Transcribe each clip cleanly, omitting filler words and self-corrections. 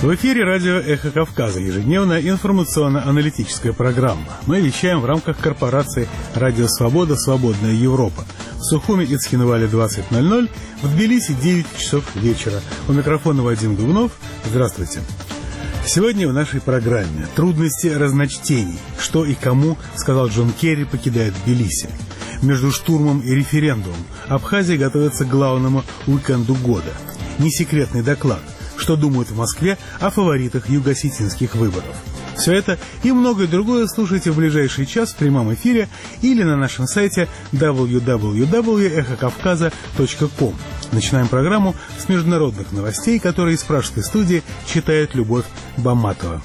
В эфире радио «Эхо Кавказа», ежедневная информационно-аналитическая программа. Мы вещаем в рамках корпорации «Радио Свобода. Свободная Европа». В Сухуми и Цхинвале 20:00, в Тбилиси 9 часов вечера. У микрофона Вадим Дубнов. Здравствуйте. Сегодня в нашей программе трудности разночтений. Что и кому, сказал Джон Керри, покидает Тбилиси. Между штурмом и референдумом Абхазия готовится к главному уикенду года. Несекретный доклад. Что думают в Москве о фаворитах юго-осетинских выборов. Все это и многое другое слушайте в ближайший час в прямом эфире или на нашем сайте www.эхокавказа.ком. Начинаем программу с международных новостей, которые из пражской студии читает Любовь Баматова.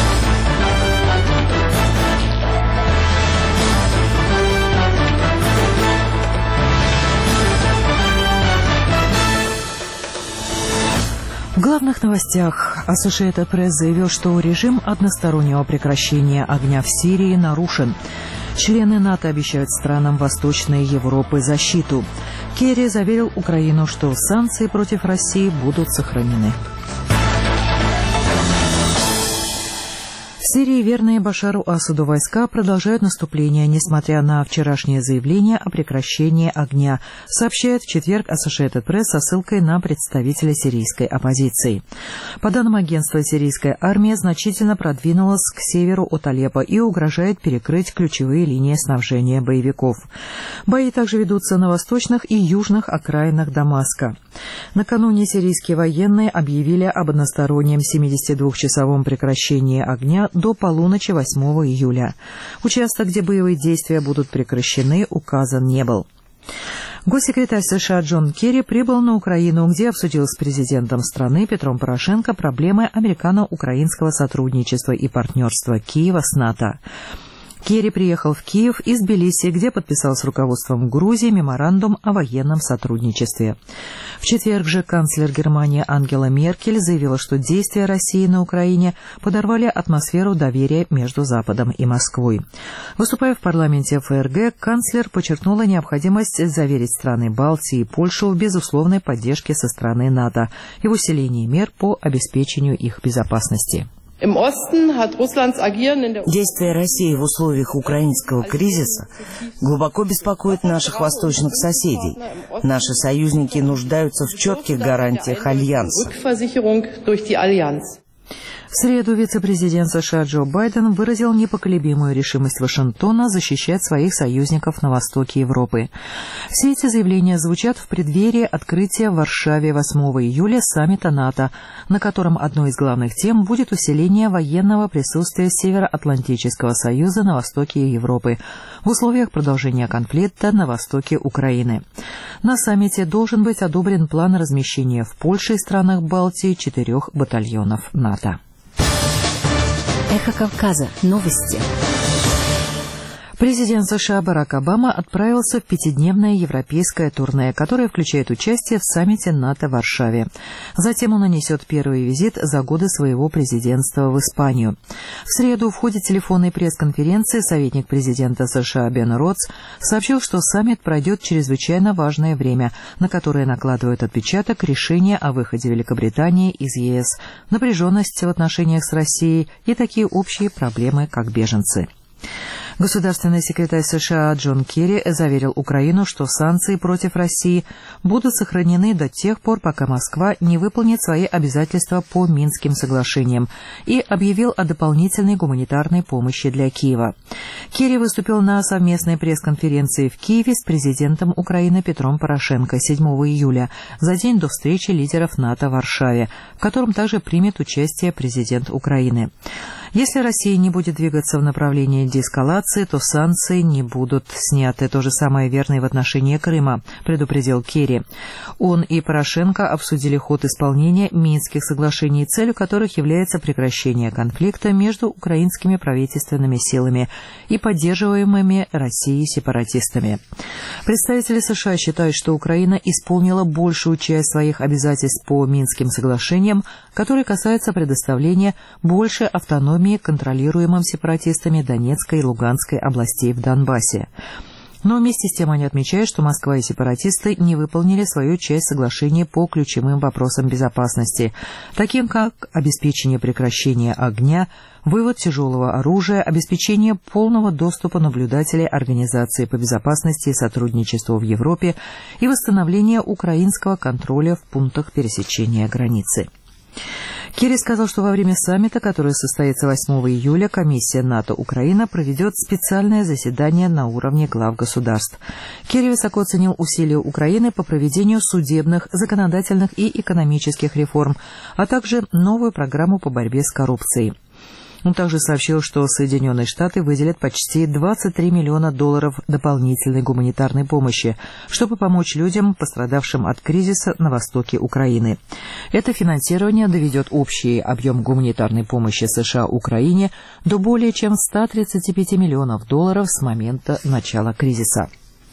В главных новостях Associated Press заявил, что режим одностороннего прекращения огня в Сирии нарушен. Члены НАТО обещают странам Восточной Европы защиту. Керри заверил Украину, что санкции против России будут сохранены. В Сирии верные Башару Асаду войска продолжают наступление, несмотря на вчерашнее заявление о прекращении огня, сообщает в четверг Associated Press со ссылкой на представителя сирийской оппозиции. По данным агентства, сирийская армия значительно продвинулась к северу от Алеппо и угрожает перекрыть ключевые линии снабжения боевиков. Бои также ведутся на восточных и южных окраинах Дамаска. Накануне сирийские военные объявили об одностороннем 72-часовом прекращении огня до полуночи 8 июля. Участок, где боевые действия будут прекращены, указан не был. Госсекретарь США Джон Керри прибыл на Украину, где обсудил с президентом страны Петром Порошенко проблемы американо-украинского сотрудничества и партнерства Киева с НАТО. Керри приехал в Киев из Тбилиси, где подписал с руководством Грузии меморандум о военном сотрудничестве. В четверг же канцлер Германии Ангела Меркель заявила, что действия России на Украине подорвали атмосферу доверия между Западом и Москвой. Выступая в парламенте ФРГ, канцлер подчеркнула необходимость заверить страны Балтии и Польшу в безусловной поддержке со стороны НАТО и в усилении мер по обеспечению их безопасности. Действия России в условиях украинского кризиса глубоко беспокоят наших восточных соседей. Наши союзники нуждаются в четких гарантиях Альянса. В среду вице-президент США Джо Байден выразил непоколебимую решимость Вашингтона защищать своих союзников на востоке Европы. Все эти заявления звучат в преддверии открытия в Варшаве 8 июля саммита НАТО, на котором одной из главных тем будет усиление военного присутствия Североатлантического союза на востоке Европы в условиях продолжения конфликта на востоке Украины. На саммите должен быть одобрен план размещения в Польше и странах Балтии 4 батальонов НАТО. Эхо Кавказа. Новости. Президент США Барак Обама отправился в 5-дневное европейское турне, которое включает участие в саммите НАТО в Варшаве. Затем он нанесет первый визит за годы своего президентства в Испанию. В среду в ходе телефонной пресс-конференции советник президента США Бен Ротс сообщил, что саммит пройдет чрезвычайно важное время, на которое накладывает отпечаток решения о выходе Великобритании из ЕС, напряженность в отношениях с Россией и такие общие проблемы, как беженцы. Государственный секретарь США Джон Керри заверил Украину, что санкции против России будут сохранены до тех пор, пока Москва не выполнит свои обязательства по Минским соглашениям, и объявил о дополнительной гуманитарной помощи для Киева. Керри выступил на совместной пресс-конференции в Киеве с президентом Украины Петром Порошенко 7 июля, за день до встречи лидеров НАТО в Варшаве, в котором также примет участие президент Украины. Если Россия не будет двигаться в направлении деэскалации, то санкции не будут сняты. То же самое верно и в отношении Крыма, предупредил Керри. Он и Порошенко обсудили ход исполнения Минских соглашений, целью которых является прекращение конфликта между украинскими правительственными силами и поддерживаемыми Россией сепаратистами. Представители США считают, что Украина исполнила большую часть своих обязательств по Минским соглашениям, которые касаются предоставления больше автономии контролируемым сепаратистами Донецкой и Луганской областей в Донбассе. Но вместе с тем они отмечают, что Москва и сепаратисты не выполнили свою часть соглашения по ключевым вопросам безопасности, таким как обеспечение прекращения огня, вывод тяжелого оружия, обеспечение полного доступа наблюдателей Организации по безопасности и сотрудничеству в Европе и восстановление украинского контроля в пунктах пересечения границы. Керри сказал, что во время саммита, который состоится 8 июля, комиссия НАТО-Украина проведет специальное заседание на уровне глав государств. Керри высоко оценил усилия Украины по проведению судебных, законодательных и экономических реформ, а также новую программу по борьбе с коррупцией. Он также сообщил, что Соединенные Штаты выделят почти $23 миллиона дополнительной гуманитарной помощи, чтобы помочь людям, пострадавшим от кризиса на востоке Украины. Это финансирование доведет общий объем гуманитарной помощи США Украине до более чем $135 миллионов с момента начала кризиса.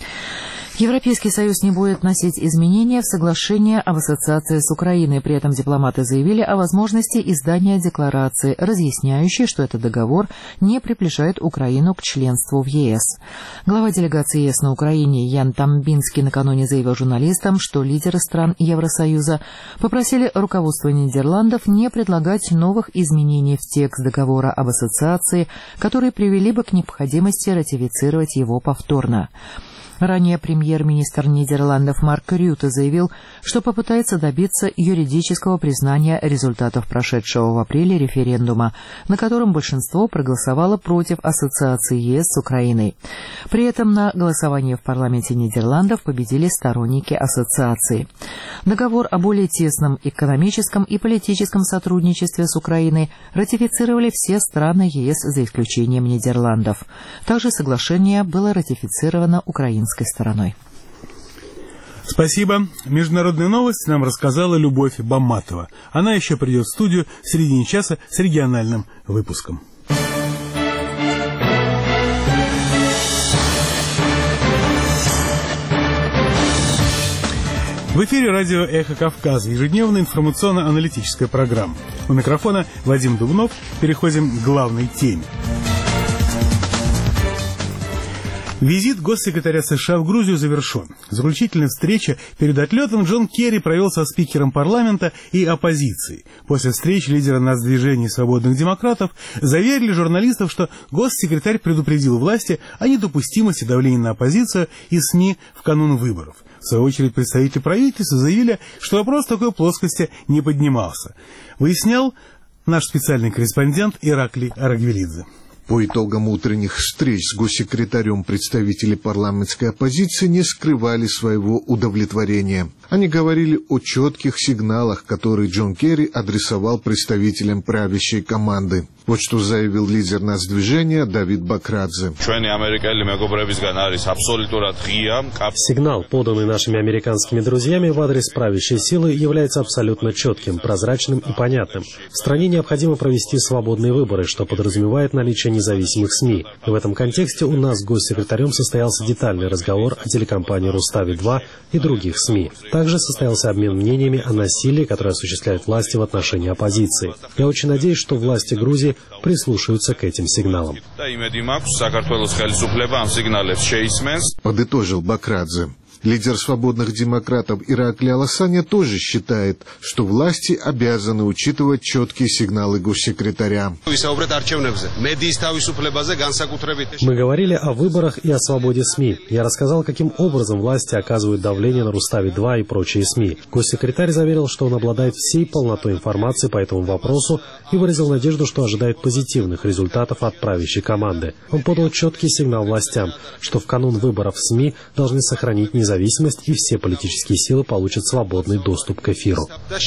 Европейский Союз не будет вносить изменения в соглашение об ассоциации с Украиной. При этом дипломаты заявили о возможности издания декларации, разъясняющей, что этот договор не приближает Украину к членству в ЕС. Глава делегации ЕС на Украине Ян Тамбинский накануне заявил журналистам, что лидеры стран Евросоюза попросили руководство Нидерландов не предлагать новых изменений в текст договора об ассоциации, которые привели бы к необходимости ратифицировать его повторно. Ранее премьер-министр Нидерландов Марк Рюте заявил, что попытается добиться юридического признания результатов прошедшего в апреле референдума, на котором большинство проголосовало против ассоциации ЕС с Украиной. При этом на голосовании в парламенте Нидерландов победили сторонники ассоциации. Договор о более тесном экономическом и политическом сотрудничестве с Украиной ратифицировали все страны ЕС за исключением Нидерландов. Также соглашение было ратифицировано украинской стороной. Спасибо. Международные новости нам рассказала Любовь Бамматова. Она еще придет в студию в середине часа с региональным выпуском. В эфире радио «Эхо Кавказа», ежедневная информационно-аналитическая программа. У микрофона Вадим Дубнов. Переходим к главной теме. Визит госсекретаря США в Грузию завершен. Заключительная встреча перед отлетом Джон Керри провел со спикером парламента и оппозицией. После встречи лидеры нацдвижения свободных демократов заверили журналистов, что госсекретарь предупредил власти о недопустимости давления на оппозицию и СМИ в канун выборов. В свою очередь представители правительства заявили, что вопрос такой плоскости не поднимался. Выяснял наш специальный корреспондент Ираклий Арагвелидзе. По итогам утренних встреч с госсекретарем представители парламентской оппозиции не скрывали своего удовлетворения. Они говорили о четких сигналах, которые Джон Керри адресовал представителям правящей команды. Вот что заявил лидер нацдвижения Давид Бакрадзе. Сигнал, поданный нашими американскими друзьями в адрес правящей силы, является абсолютно четким, прозрачным и понятным. В стране необходимо провести свободные выборы, что подразумевает наличие независимых СМИ. В этом контексте у нас с госсекретарем состоялся детальный разговор о телекомпании «Рустави-2» и других СМИ. Также состоялся обмен мнениями о насилии, которое осуществляют власти в отношении оппозиции. Я очень надеюсь, что власти Грузии прислушаются к этим сигналам. Подытожил Бакрадзе. Лидер свободных демократов Ираклий Аласаня тоже считает, что власти обязаны учитывать четкие сигналы госсекретаря. Мы говорили о выборах и о свободе СМИ. Я рассказал, каким образом власти оказывают давление на Рустави-2 и прочие СМИ. Госсекретарь заверил, что он обладает всей полнотой информации по этому вопросу и выразил надежду, что ожидает позитивных результатов от правящей команды. Он подал четкий сигнал властям, что в канун выборов СМИ должны сохранить независимость, и все политические силы получат свободный доступ к эфиру.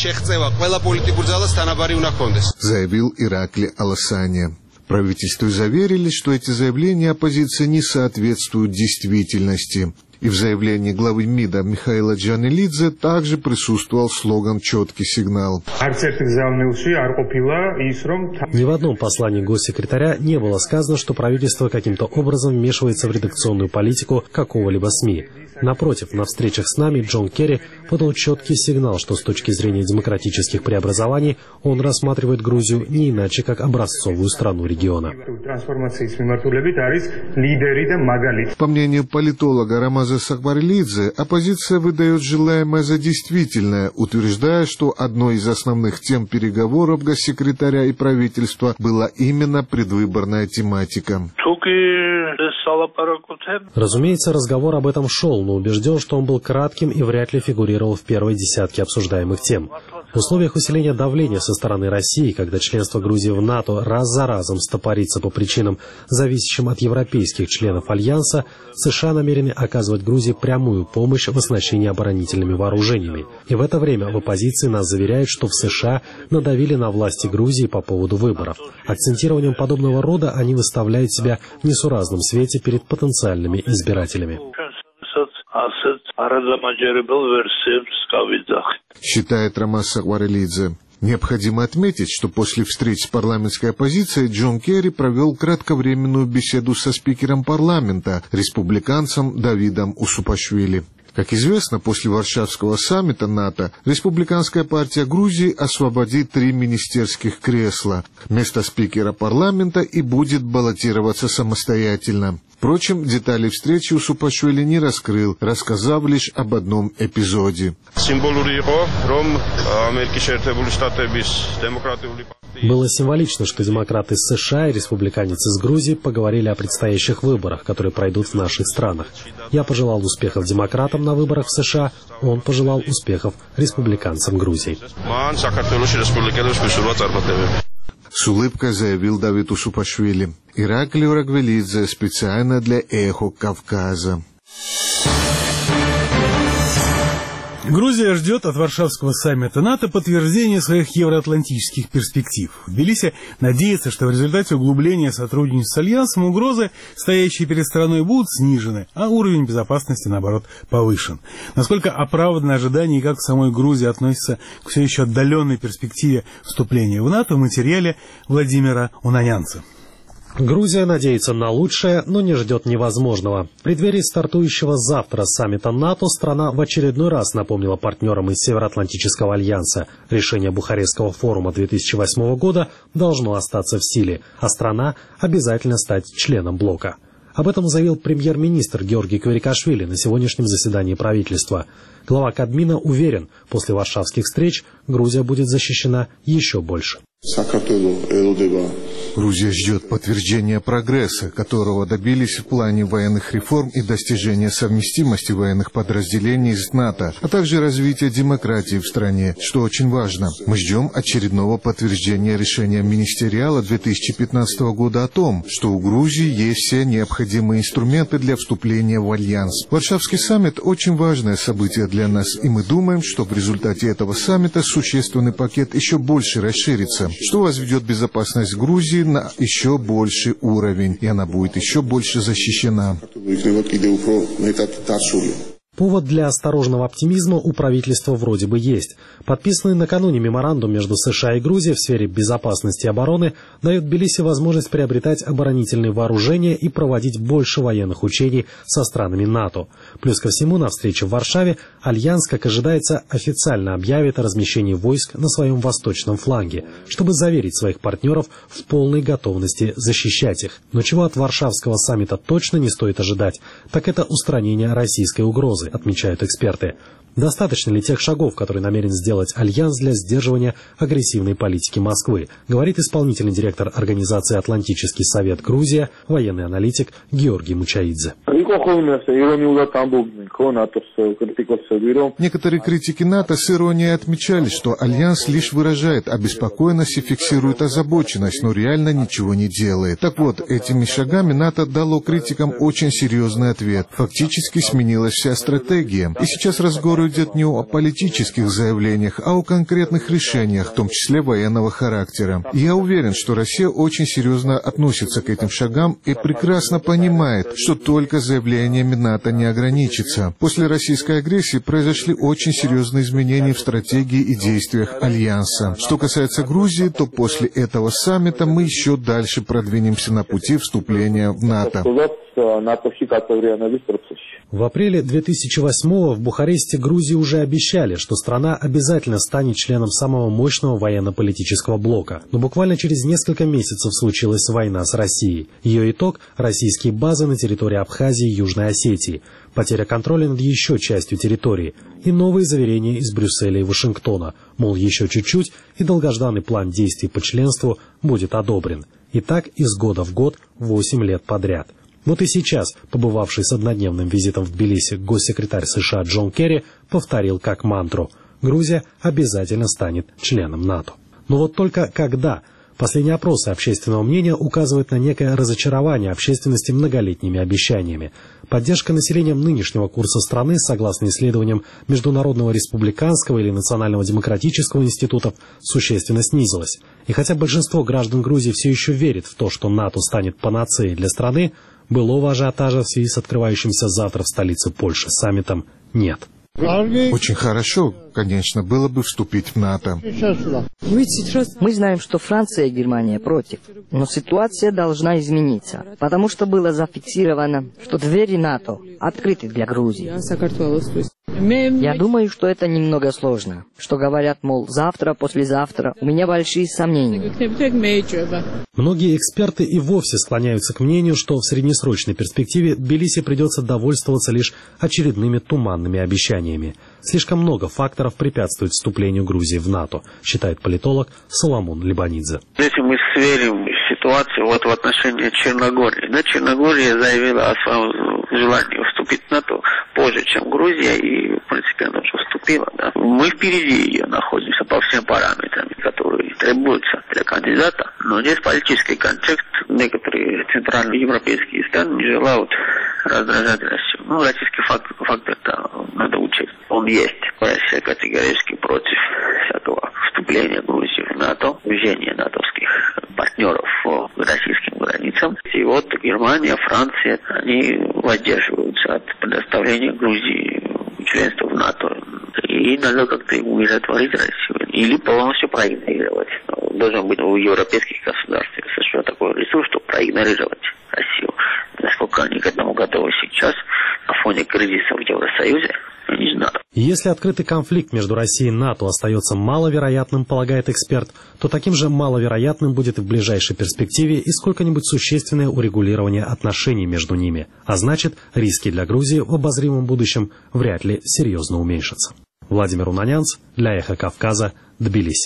Заявил Ираклий Аласаня. Правительству заверили, что эти заявления оппозиции не соответствуют действительности. И в заявлении главы МИДа Михаила Джанелидзе также присутствовал слоган «Четкий сигнал». Ни в одном послании госсекретаря не было сказано, что правительство каким-то образом вмешивается в редакционную политику какого-либо СМИ. Напротив, на встречах с нами Джон Керри подал четкий сигнал, что с точки зрения демократических преобразований он рассматривает Грузию не иначе, как образцовую страну региона. По мнению политолога Рамаза Сакварелидзе, оппозиция выдает желаемое за действительное, утверждая, что одной из основных тем переговоров госсекретаря и правительства была именно предвыборная тематика. Разумеется, разговор об этом шел, но убежден, что он был кратким и вряд ли фигурировал в первой десятке обсуждаемых тем. В условиях усиления давления со стороны России, когда членство Грузии в НАТО раз за разом стопорится по причинам, зависящим от европейских членов Альянса, США намерены оказывать Грузии прямую помощь в оснащении оборонительными вооружениями. И в это время в оппозиции нас заверяют, что в США надавили на власти Грузии по поводу выборов. Акцентированием подобного рода они выставляют себя в несуразном свете перед потенциальными избирателями. Считает Рамаз Сакварелидзе. Необходимо отметить, что после встреч с парламентской оппозицией Джон Керри провел кратковременную беседу со спикером парламента, республиканцем Давидом Усупашвили. Как известно, после Варшавского саммита НАТО Республиканская партия Грузии освободит 3 министерских кресла. Место спикера парламента и будет баллотироваться самостоятельно. Впрочем, детали встречи Усупашвили не раскрыл, рассказав лишь об одном эпизоде. Было символично, что демократы из США и республиканец из Грузии поговорили о предстоящих выборах, которые пройдут в наших странах. Я пожелал успехов демократам на выборах в США, он пожелал успехов республиканцам Грузии. С улыбкой заявил Давид Усупашвили. Ираклий Рагвелидзе специально для «Эхо Кавказа». Грузия ждет от Варшавского саммита НАТО подтверждения своих евроатлантических перспектив. Тбилиси надеется, что в результате углубления сотрудничества с Альянсом угрозы, стоящие перед страной, будут снижены, а уровень безопасности, наоборот, повышен. Насколько оправданы ожидания и как в самой Грузии относятся к все еще отдаленной перспективе вступления в НАТО, в материале Владимира Унанянца. Грузия надеется на лучшее, но не ждет невозможного. В преддверии стартующего завтра саммита НАТО страна в очередной раз напомнила партнерам из Североатлантического альянса. Решение Бухарестского форума 2008 года должно остаться в силе, а страна обязательно стать членом блока. Об этом заявил премьер-министр Георгий Кверикашвили на сегодняшнем заседании правительства. Глава Кабмина уверен, после варшавских встреч Грузия будет защищена еще больше. Грузия ждет подтверждения прогресса, которого добились в плане военных реформ и достижения совместимости военных подразделений с НАТО, а также развития демократии в стране, что очень важно. Мы ждем очередного подтверждения решения Министериала 2015 года о том, что у Грузии есть все необходимые инструменты для вступления в Альянс. Варшавский саммит – очень важное событие для нас, и мы думаем, что в результате этого саммита существенный пакет еще больше расширится, что возведет безопасность Грузии на еще больший уровень, и она будет еще больше защищена. Повод для осторожного оптимизма у правительства вроде бы есть. Подписанный накануне меморандум между США и Грузией в сфере безопасности и обороны дает Тбилиси возможность приобретать оборонительные вооружения и проводить больше военных учений со странами НАТО. Плюс ко всему, на встрече в Варшаве Альянс, как ожидается, официально объявит о размещении войск на своем восточном фланге, чтобы заверить своих партнеров в полной готовности защищать их. Но чего от Варшавского саммита точно не стоит ожидать, так это устранение российской угрозы, отмечают эксперты. Достаточно ли тех шагов, которые намерен сделать Альянс для сдерживания агрессивной политики Москвы, говорит исполнительный директор организации «Атлантический совет Грузия», военный аналитик Георгий Мучаидзе. Некоторые критики НАТО с иронией отмечали, что Альянс лишь выражает обеспокоенность и фиксирует озабоченность, но реально ничего не делает. Так вот, этими шагами НАТО дало критикам очень серьезный ответ. Фактически сменилась вся стратегия. И сейчас разговор идет не о политических заявлениях, а о конкретных решениях, в том числе военного характера. И я уверен, что Россия очень серьезно относится к этим шагам и прекрасно понимает, что только заявлениями НАТО не ограничится. После российской агрессии произошли очень серьезные изменения в стратегии и действиях Альянса. Что касается Грузии, то после этого саммита мы еще дальше продвинемся на пути вступления в НАТО. В апреле 2008-го в Бухаресте, Грузии, уже обещали, что страна обязательно станет членом самого мощного военно-политического блока. Но буквально через несколько месяцев случилась война с Россией. Ее итог – российские базы на территории Абхазии и Южной Осетии, потеря контроля над еще частью территории и новые заверения из Брюсселя и Вашингтона, мол, еще чуть-чуть, и долгожданный план действий по членству будет одобрен. И так из года в год 8 лет подряд. Вот и сейчас, побывавший с однодневным визитом в Тбилиси госсекретарь США Джон Керри повторил как мантру: Грузия обязательно станет членом НАТО. Но вот только когда? Последние опросы общественного мнения указывают на некое разочарование общественности многолетними обещаниями. Поддержка населением нынешнего курса страны, согласно исследованиям Международного республиканского или Национального демократического институтов, существенно снизилась. И хотя большинство граждан Грузии все еще верит в то, что НАТО станет панацеей для страны, былого ажиотажа в связи с открывающимся завтра в столице Польши саммитом нет. Очень хорошо, конечно, было бы вступить в НАТО. Мы знаем, что Франция и Германия против, но ситуация должна измениться, потому что было зафиксировано, что двери НАТО открыты для Грузии. Я думаю, что это немного сложно, что говорят, мол, завтра, послезавтра. У меня большие сомнения. Многие эксперты и вовсе склоняются к мнению, что в среднесрочной перспективе Тбилиси придется довольствоваться лишь очередными туманными обещаниями. Слишком много факторов препятствует вступлению Грузии в НАТО, считает политолог Соломон Либанидзе. Если мы сверим ситуацию в отношении Черногории, Черногория заявила о своем желании вступить в НАТО позже, чем Грузия, и, в принципе, она уже вступила. Мы впереди ее находимся по всем параметрам, которые требуются для кандидата, но здесь политический контекст. Некоторые центральноевропейские страны не желают раздражать Россию. Российский фактор надо учесть. Он есть. Россия категорически против всякого вступления Грузии в НАТО, движения натовских партнеров по российским границам. И вот Германия, Франция, они воздерживаются от предоставления Грузии членства в НАТО. И надо как-то умиротворить Россию. Или полностью проигнорировать. Должен быть у европейских государств США такой ресурс, чтобы проигнорировать Россию. Насколько они к этому готовы сейчас, на фоне кризиса в Евросоюзе, я не знаю. Если открытый конфликт между Россией и НАТО остается маловероятным, полагает эксперт, то таким же маловероятным будет в ближайшей перспективе и сколько-нибудь существенное урегулирование отношений между ними. А значит, риски для Грузии в обозримом будущем вряд ли серьезно уменьшатся. Владимир Унанянц для «Эхо Кавказа», Тбилиси.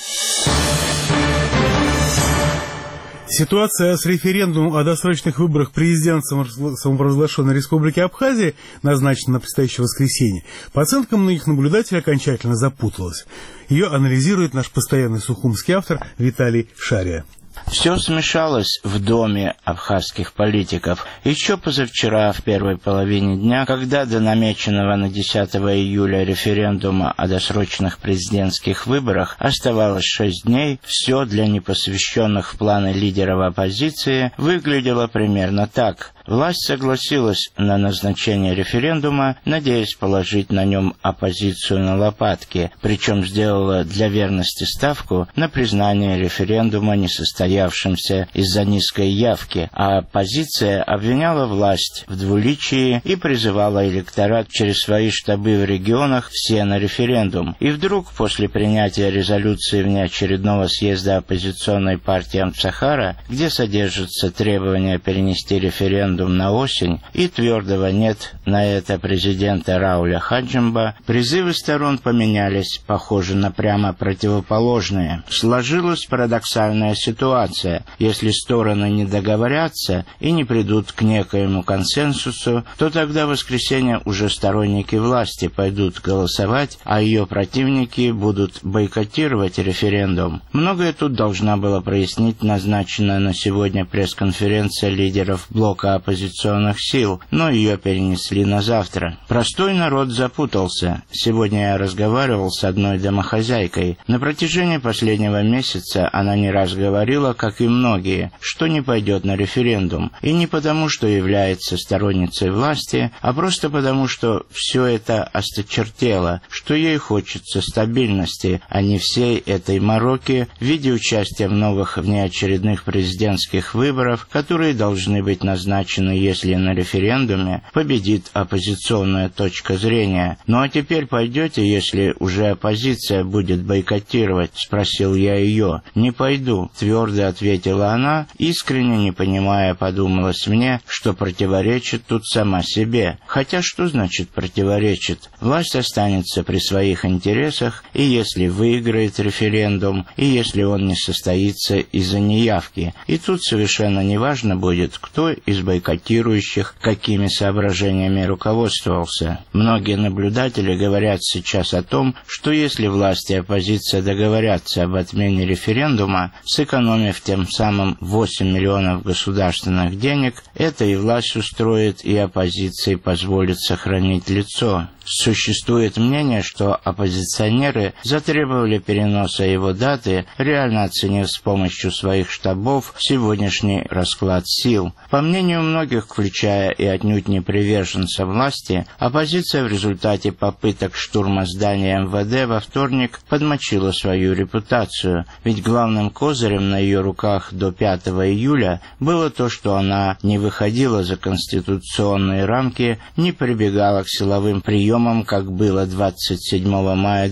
Ситуация с референдумом о досрочных выборах президента самопровозглашенной Республики Абхазия, назначенной на предстоящее воскресенье, по оценкам многих наблюдателей окончательно запуталась. Ее анализирует наш постоянный сухумский автор Виталий Шария. Все смешалось в доме абхазских политиков. Еще позавчера, в первой половине дня, когда до намеченного на 10 июля референдума о досрочных президентских выборах оставалось 6 дней, все для непосвященных в планы лидеров оппозиции выглядело примерно так. Власть согласилась на назначение референдума, надеясь положить на нем оппозицию на лопатки, причем сделала для верности ставку на признание референдума несостоявшимся из-за низкой явки, а оппозиция обвиняла власть в двуличии и призывала электорат через свои штабы в регионах все на референдум. И вдруг, после принятия резолюции внеочередного съезда оппозиционной партии Амцахара, где содержатся требования перенести референдум на осень и твердого «нет» на это президента Рауля Хаджимба, призывы сторон поменялись, похоже на прямо противоположные. Сложилась парадоксальная ситуация. Если стороны не договорятся и не придут к некоему консенсусу, то тогда в воскресенье уже сторонники власти пойдут голосовать, а ее противники будут бойкотировать референдум. Многое тут должна была прояснить назначенная на сегодня пресс-конференция лидеров блока оппозиционных сил, но ее перенесли на завтра. Простой народ запутался. Сегодня я разговаривал с одной домохозяйкой. На протяжении последнего месяца она не раз говорила, как и многие, что не пойдет на референдум. И не потому, что является сторонницей власти, а просто потому, что все это осточертело, что ей хочется стабильности, а не всей этой мороки в виде участия в новых внеочередных президентских выборах, которые должны быть назначены назначены, если на референдуме победит оппозиционная точка зрения. Ну а теперь пойдете, если уже оппозиция будет бойкотировать?» — спросил я ее. «Не пойду», — твердо ответила она, искренне не понимая, подумалось мне, что противоречит тут сама себе. Хотя что значит противоречит? Власть останется при своих интересах, и если выиграет референдум, и если он не состоится из-за неявки. И тут совершенно неважно будет, кто из бойкотирующих какими соображениями руководствовался. Многие наблюдатели говорят сейчас о том, что если власть и оппозиция договорятся об отмене референдума, сэкономив тем самым 8 миллионов государственных денег, это и власть устроит, и оппозиции позволит сохранить лицо. Существует мнение, что оппозиционеры затребовали переноса его даты, реально оценив с помощью своих штабов сегодняшний расклад сил. По мнению многих, включая и отнюдь не приверженцев власти, оппозиция в результате попыток штурма здания МВД во вторник подмочила свою репутацию, ведь главным козырем на ее руках до 5 июля было то, что она не выходила за конституционные рамки, не прибегала к силовым приемам, как было 27 мая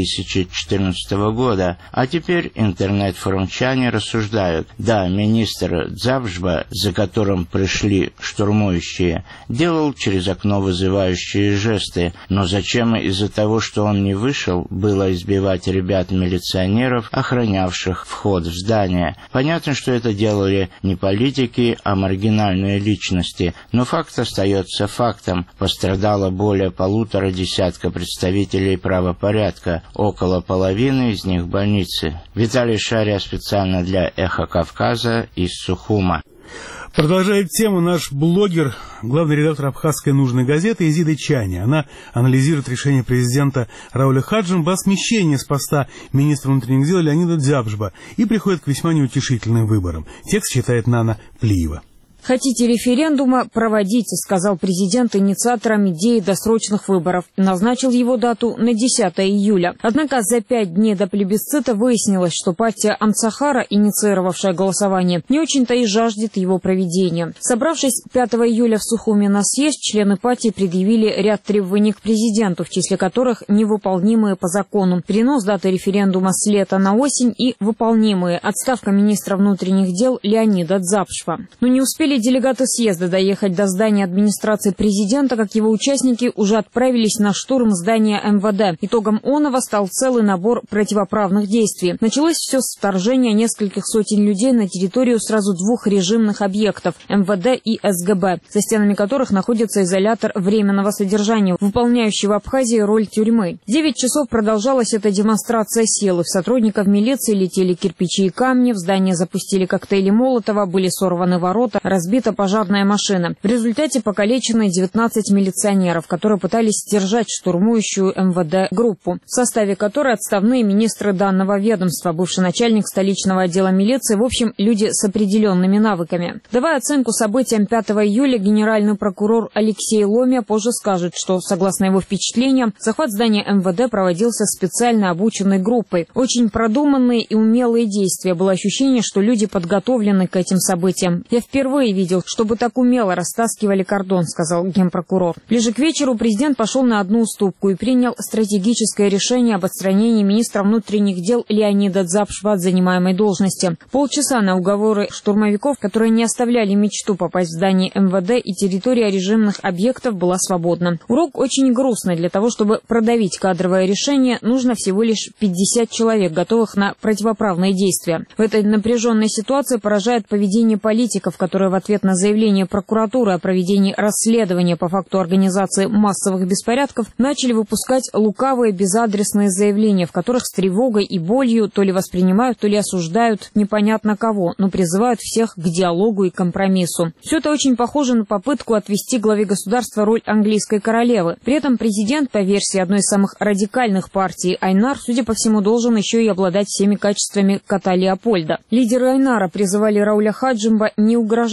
2014 года. А теперь интернет-форумчане рассуждают: да, министр Дзябжба, за которым пришли штурмующие, делал через окно вызывающие жесты, но зачем из-за того, что он не вышел, было избивать ребят-милиционеров, охранявших вход в здание? Понятно, что это делали не политики, а маргинальные личности, но факт остается фактом. Пострадало более 1,5 десятка представителей правопорядка, около половины из них в больнице. Виталий Шария специально для «Эхо Кавказа» из Сухума. Продолжает тему наш блогер, главный редактор абхазской нужной газеты Изида Чани. Она анализирует решение президента Рауля Хаджимба о смещении с поста министра внутренних дел Леонида Дзябжба и приходит к весьма неутешительным выборам. Текст читает Нана Плиева. «Хотите референдума? Проводите», — сказал президент инициаторам идеи досрочных выборов. Назначил его дату на 10 июля. Однако за 5 дней до плебисцита выяснилось, что партия Амцахара, инициировавшая голосование, не очень-то и жаждет его проведения. Собравшись 5 июля в Сухуме на съезд, члены партии предъявили ряд требований к президенту, в числе которых невыполнимые по закону: перенос даты референдума с лета на осень и выполнимые: отставка министра внутренних дел Леонида Дзябжба. Но не успели делегаты съезда доехать до здания администрации президента, как его участники уже отправились на штурм здания МВД. Итогом оного стал целый набор противоправных действий. Началось все с вторжения нескольких сотен людей на территорию сразу 2 режимных объектов – МВД и СГБ, за стенами которых находится изолятор временного содержания, выполняющий в Абхазии роль тюрьмы. 9 часов продолжалась эта демонстрация силы. В сотрудников милиции летели кирпичи и камни, в здание запустили коктейли Молотова, были сорваны ворота, разбита пожарная машина. В результате покалечены 19 милиционеров, которые пытались сдержать штурмующую МВД группу, в составе которой отставные министры данного ведомства, бывший начальник столичного отдела милиции, в общем, люди с определенными навыками. Давая оценку событиям 5 июля, генеральный прокурор Алексей Ломия позже скажет, что, согласно его впечатлениям, захват здания МВД проводился специально обученной группой. Очень продуманные и умелые действия. Было ощущение, что люди подготовлены к этим событиям. Я впервые видел, чтобы так умело растаскивали кордон, сказал генпрокурор. Ближе к вечеру президент пошел на одну уступку и принял стратегическое решение об отстранении министра внутренних дел Леонида Дзябжба от занимаемой должности. Полчаса на уговоры штурмовиков, которые не оставляли мечту попасть в здание МВД, и территория режимных объектов была свободна. Урок очень грустный. Для того, чтобы продавить кадровое решение, нужно всего лишь 50 человек, готовых на противоправные действия. В этой напряженной ситуации поражает поведение политиков, которые в ответ на заявление прокуратуры о проведении расследования по факту организации массовых беспорядков начали выпускать лукавые безадресные заявления, в которых с тревогой и болью то ли воспринимают, то ли осуждают непонятно кого, но призывают всех к диалогу и компромиссу. Все это очень похоже на попытку отвести главе государства роль английской королевы. При этом президент, по версии одной из самых радикальных партий Айнар, судя по всему, должен еще и обладать всеми качествами кота Леопольда. Лидеры Айнара призывали Рауля Хаджимба не угрожать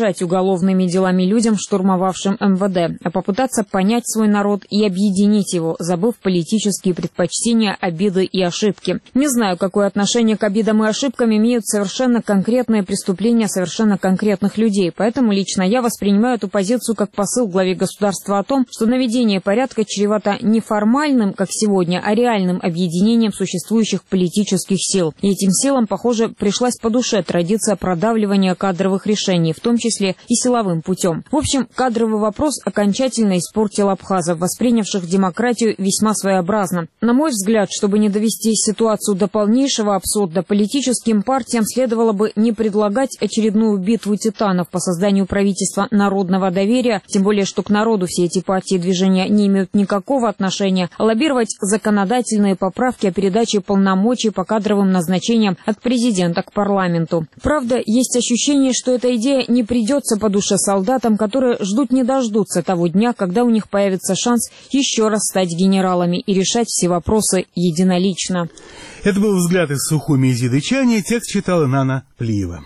угрожать уголовными делами людям, штурмовавшим МВД, а попытаться понять свой народ и объединить его, забыв политические предпочтения, обиды и ошибки. Не знаю, какое отношение к обидам и ошибкам имеют совершенно конкретные преступления совершенно конкретных людей, поэтому лично я воспринимаю эту позицию как посыл главе государства о том, что наведение порядка чревато не формальным, как сегодня, а реальным объединением существующих политических сил. И этим силам, похоже, пришлась по душе традиция продавливания кадровых решений, в том числе и силовым путем. В общем, кадровый вопрос окончательно испортил абхазов, воспринявших демократию весьма своеобразно. На мой взгляд, чтобы не довести ситуацию до полнейшего абсурда, политическим партиям следовало бы не предлагать очередную битву титанов по созданию правительства народного доверия, тем более, что к народу все эти партии и движения не имеют никакого отношения, а лоббировать законодательные поправки о передаче полномочий по кадровым назначениям от президента к парламенту. Правда, есть ощущение, что эта идея не придется по душе солдатам, которые ждут не дождутся того дня, когда у них появится шанс еще раз стать генералами и решать все вопросы единолично. Это был взгляд из Сухуми и Зидычани, текст читала Нана Плиева.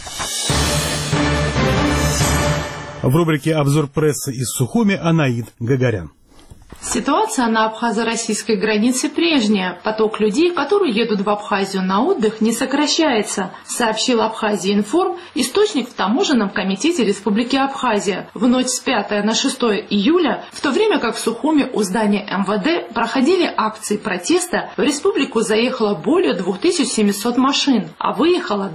В рубрике «Обзор прессы» из Сухуми Анаид Гагарян. Ситуация на абхазо-российской границе прежняя. Поток людей, которые едут в Абхазию на отдых, не сокращается, сообщил Абхазия-Информ, источник в таможенном комитете Республики Абхазия. В ночь с 5 на 6 июля, в то время как в Сухуми у здания МВД проходили акции протеста, в республику заехало более 2700 машин, а выехало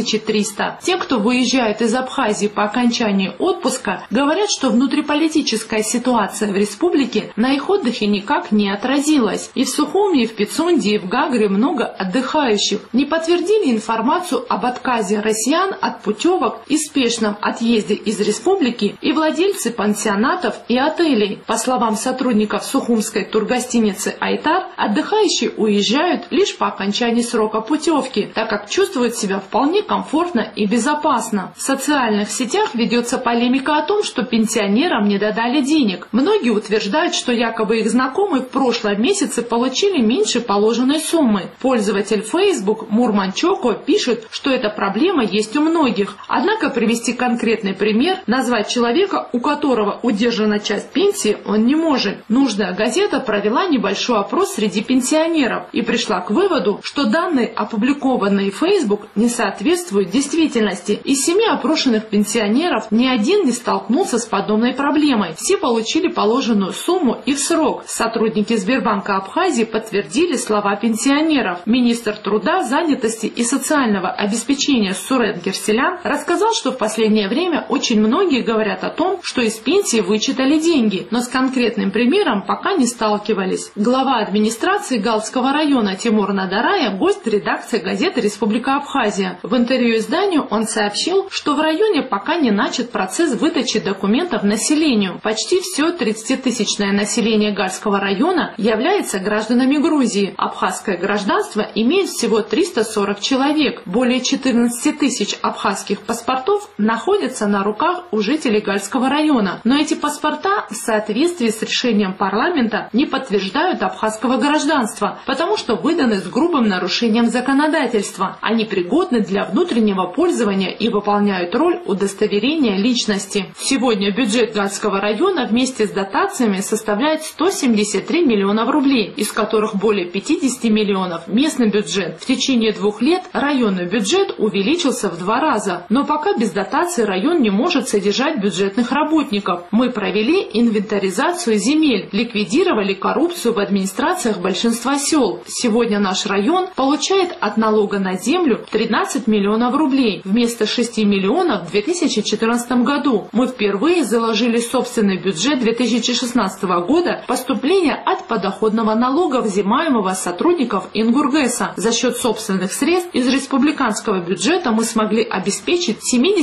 2300. Те, кто выезжает из Абхазии по окончании отпуска, говорят, что внутриполитическая ситуация в республике на их отдыхе никак не отразилось. И в Сухуми, и в Пицунде, и в Гагре много отдыхающих не подтвердили информацию об отказе россиян от путевок и спешном отъезде из республики и владельцы пансионатов и отелей. По словам сотрудников сухумской тургостиницы «Айтар», отдыхающие уезжают лишь по окончании срока путевки, так как чувствуют себя вполне комфортно и безопасно. В социальных сетях ведется полемика о том, что пенсионерам не додали денег. Многие утверждают, что якобы их знакомые в прошлом месяце получили меньше положенной суммы. Пользователь Facebook Мурманчоко пишет, что эта проблема есть у многих. Однако привести конкретный пример, назвать человека, у которого удержана часть пенсии, он не может. Нужная газета провела небольшой опрос среди пенсионеров и пришла к выводу, что данные, опубликованные в Facebook, не соответствуют действительности. Из 7 опрошенных пенсионеров ни один не столкнулся с подобной проблемой. Все получили положенную сумму и в срок. Сотрудники Сбербанка Абхазии подтвердили слова пенсионеров. Министр труда, занятости и социального обеспечения Сурен Керселян рассказал, что в последнее время очень многие говорят о том, что из пенсии вычитали деньги, но с конкретным примером пока не сталкивались. Глава администрации Галского района Тимур Надарая, гость редакции газеты «Республика Абхазия». В интервью изданию он сообщил, что в районе пока не начат процесс выдачи документов населению. Почти все 30-тысячное население Гальского района является гражданами Грузии. Абхазское гражданство имеет всего 340 человек. Более 14 тысяч абхазских паспортов находятся на руках у жителей Гальского района. Но эти паспорта в соответствии с решением парламента не подтверждают абхазского гражданства, потому что выданы с грубым нарушением законодательства. Они пригодны для внутреннего пользования и выполняют роль удостоверения личности. Сегодня бюджет Гальского района вместе с дотациями составляет 173 миллионов рублей, из которых более 50 миллионов – местный бюджет. В течение 2 лет районный бюджет увеличился в 2 раза, но пока без дотации район не может содержать бюджетных работников. Мы провели инвентаризацию земель, ликвидировали коррупцию в администрациях большинства сел. Сегодня наш район получает от налога на землю 13 миллионов рублей вместо 6 миллионов в 2014 году. Мы впервые заложили собственный бюджет 2016 года поступления от подоходного налога, взимаемого сотрудников Ингургэса. За счет собственных средств из республиканского бюджета мы смогли обеспечить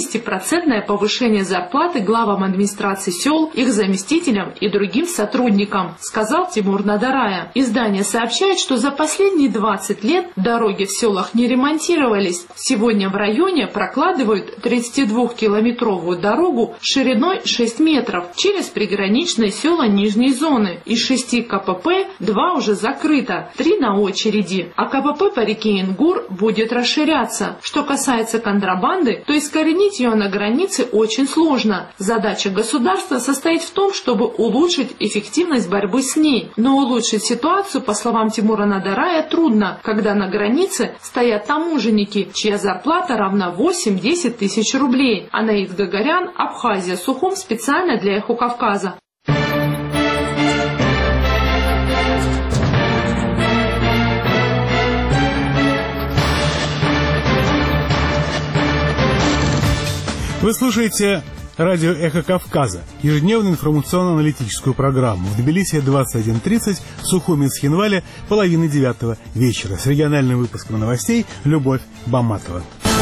70% повышение зарплаты главам администрации сел, их заместителям и другим сотрудникам, сказал Тимур Надарая. Издание сообщает, что за последние 20 лет дороги в селах не ремонтировались. Сегодня в районе прокладывают 32-километровую дорогу шириной 6 метров через приграничные села Нижние зоны. Из 6 КПП 2 уже закрыто, 3 на очереди, а КПП по реке Ингур будет расширяться. Что касается контрабанды, то искоренить ее на границе очень сложно. Задача государства состоит в том, чтобы улучшить эффективность борьбы с ней. Но улучшить ситуацию, по словам Тимура Надарая, трудно, когда на границе стоят таможенники, чья зарплата равна 8-10 тысяч рублей. Анаид Гагарян, Абхазия, Сухум, специально для Эхо Кавказа. Вы слушаете радио «Эхо Кавказа», ежедневную информационно-аналитическую программу. В Тбилиси 21:30, в Сухуми и Цхинвале 8:30 вечера. С региональным выпуском новостей Любовь Баматова.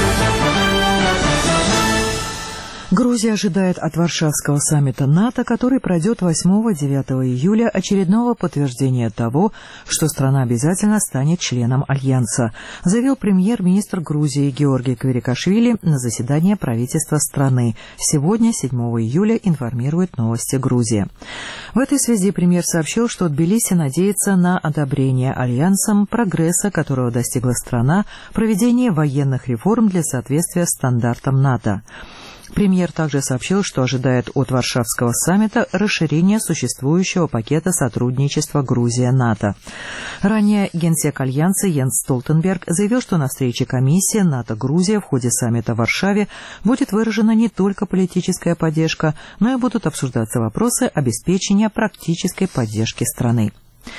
Грузия ожидает от Варшавского саммита НАТО, который пройдет 8-9 июля, очередного подтверждения того, что страна обязательно станет членом Альянса, заявил премьер-министр Грузии Георгий Квирикашвили на заседании правительства страны. Сегодня, 7 июля, информирует «Новости Грузии». В этой связи премьер сообщил, что Тбилиси надеется на одобрение Альянсом прогресса, которого достигла страна, в проведении военных реформ для соответствия стандартам НАТО. Премьер также сообщил, что ожидает от Варшавского саммита расширения существующего пакета сотрудничества Грузия-НАТО. Ранее генсек Альянса Йенс Столтенберг заявил, что на встрече комиссии НАТО-Грузия в ходе саммита в Варшаве будет выражена не только политическая поддержка, но и будут обсуждаться вопросы обеспечения практической поддержки страны.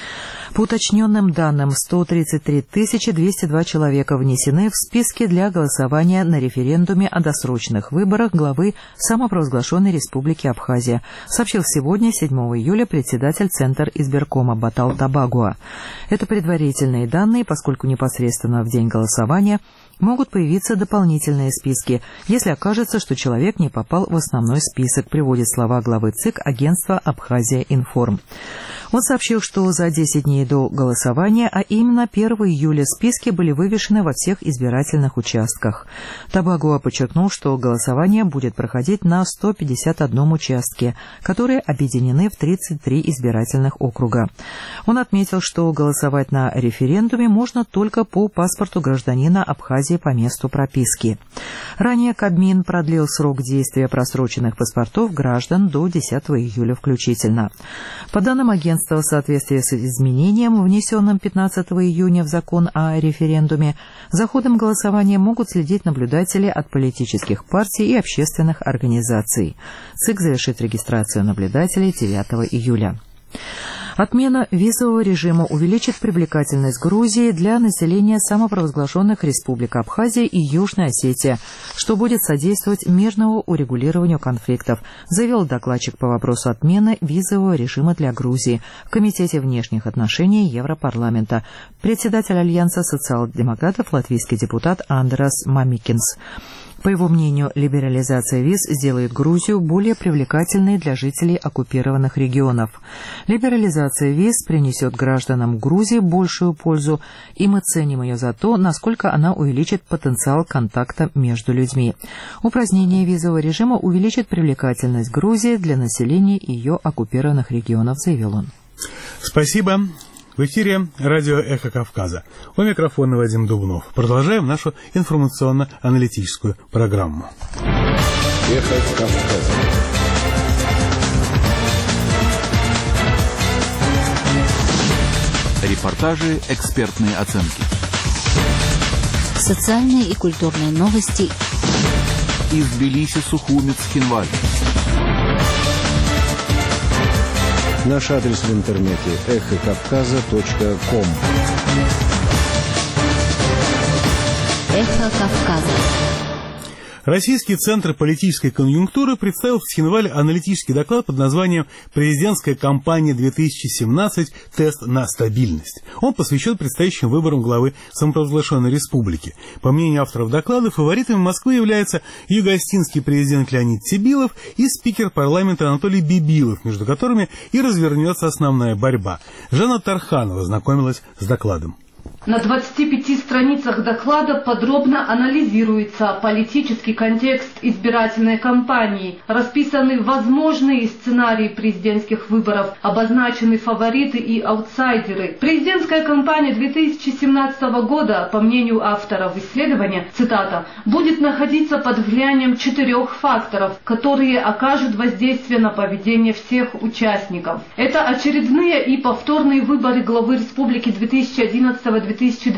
По уточненным данным, 133 202 человека внесены в списки для голосования на референдуме о досрочных выборах главы самопровозглашенной Республики Абхазия, сообщил сегодня, 7 июля, председатель Центра избиркома Батал Табагуа. Это предварительные данные, поскольку непосредственно в день голосования могут появиться дополнительные списки, если окажется, что человек не попал в основной список, приводит слова главы ЦИК агентства «Абхазия-Информ». Он сообщил, что за 10 дней до голосования, а именно 1 июля, списки были вывешены во всех избирательных участках. Табагуа подчеркнул, что голосование будет проходить на 151 участке, которые объединены в 33 избирательных округа. Он отметил, что голосовать на референдуме можно только по паспорту гражданина Абхазии по месту прописки. Ранее Кабмин продлил срок действия просроченных паспортов граждан до 10 июля включительно. По данным агентства, в соответствии с изменением, внесенным 15 июня в закон о референдуме, за ходом голосования могут следить наблюдатели от политических партий и общественных организаций. ЦИК завершит регистрацию наблюдателей 9 июля. Отмена визового режима увеличит привлекательность Грузии для населения самопровозглашенных республик Абхазия и Южная Осетия, что будет содействовать мирному урегулированию конфликтов, заявил докладчик по вопросу отмены визового режима для Грузии в Комитете внешних отношений Европарламента, председатель Альянса социал-демократов, латвийский депутат Андрас Мамикинс. По его мнению, либерализация виз сделает Грузию более привлекательной для жителей оккупированных регионов. Либерализация виз принесет гражданам Грузии большую пользу, и мы ценим ее за то, насколько она увеличит потенциал контакта между людьми. Упразднение визового режима увеличит привлекательность Грузии для населения ее оккупированных регионов, заявил он. Спасибо. В эфире радио «Эхо Кавказа». У микрофона Вадим Дубнов. Продолжаем нашу информационно-аналитическую программу. «Эхо Кавказа». Репортажи, экспертные оценки. Социальные и культурные новости. Из Тбилиси, Сухуми, Цхинваль. Наш адрес в интернете эхокавказа.ком. Эхо Кавказа. Российский центр политической конъюнктуры представил в Цхинвале аналитический доклад под названием «Президентская кампания 2017. Тест на стабильность». Он посвящен предстоящим выборам главы самопровозглашенной республики. По мнению авторов доклада, фаворитами Москвы являются юго-осетинский президент Леонид Цибилов и спикер парламента Анатолий Бибилов, между которыми и развернется основная борьба. Жанна Тарханова знакомилась с докладом. На 25 страницах доклада подробно анализируется политический контекст избирательной кампании, расписаны возможные сценарии президентских выборов, обозначены фавориты и аутсайдеры. Президентская кампания 2017 года, по мнению авторов исследования, цитата, будет находиться под влиянием 4 факторов, которые окажут воздействие на поведение всех участников. Это очередные и повторные выборы главы республики 2011-2012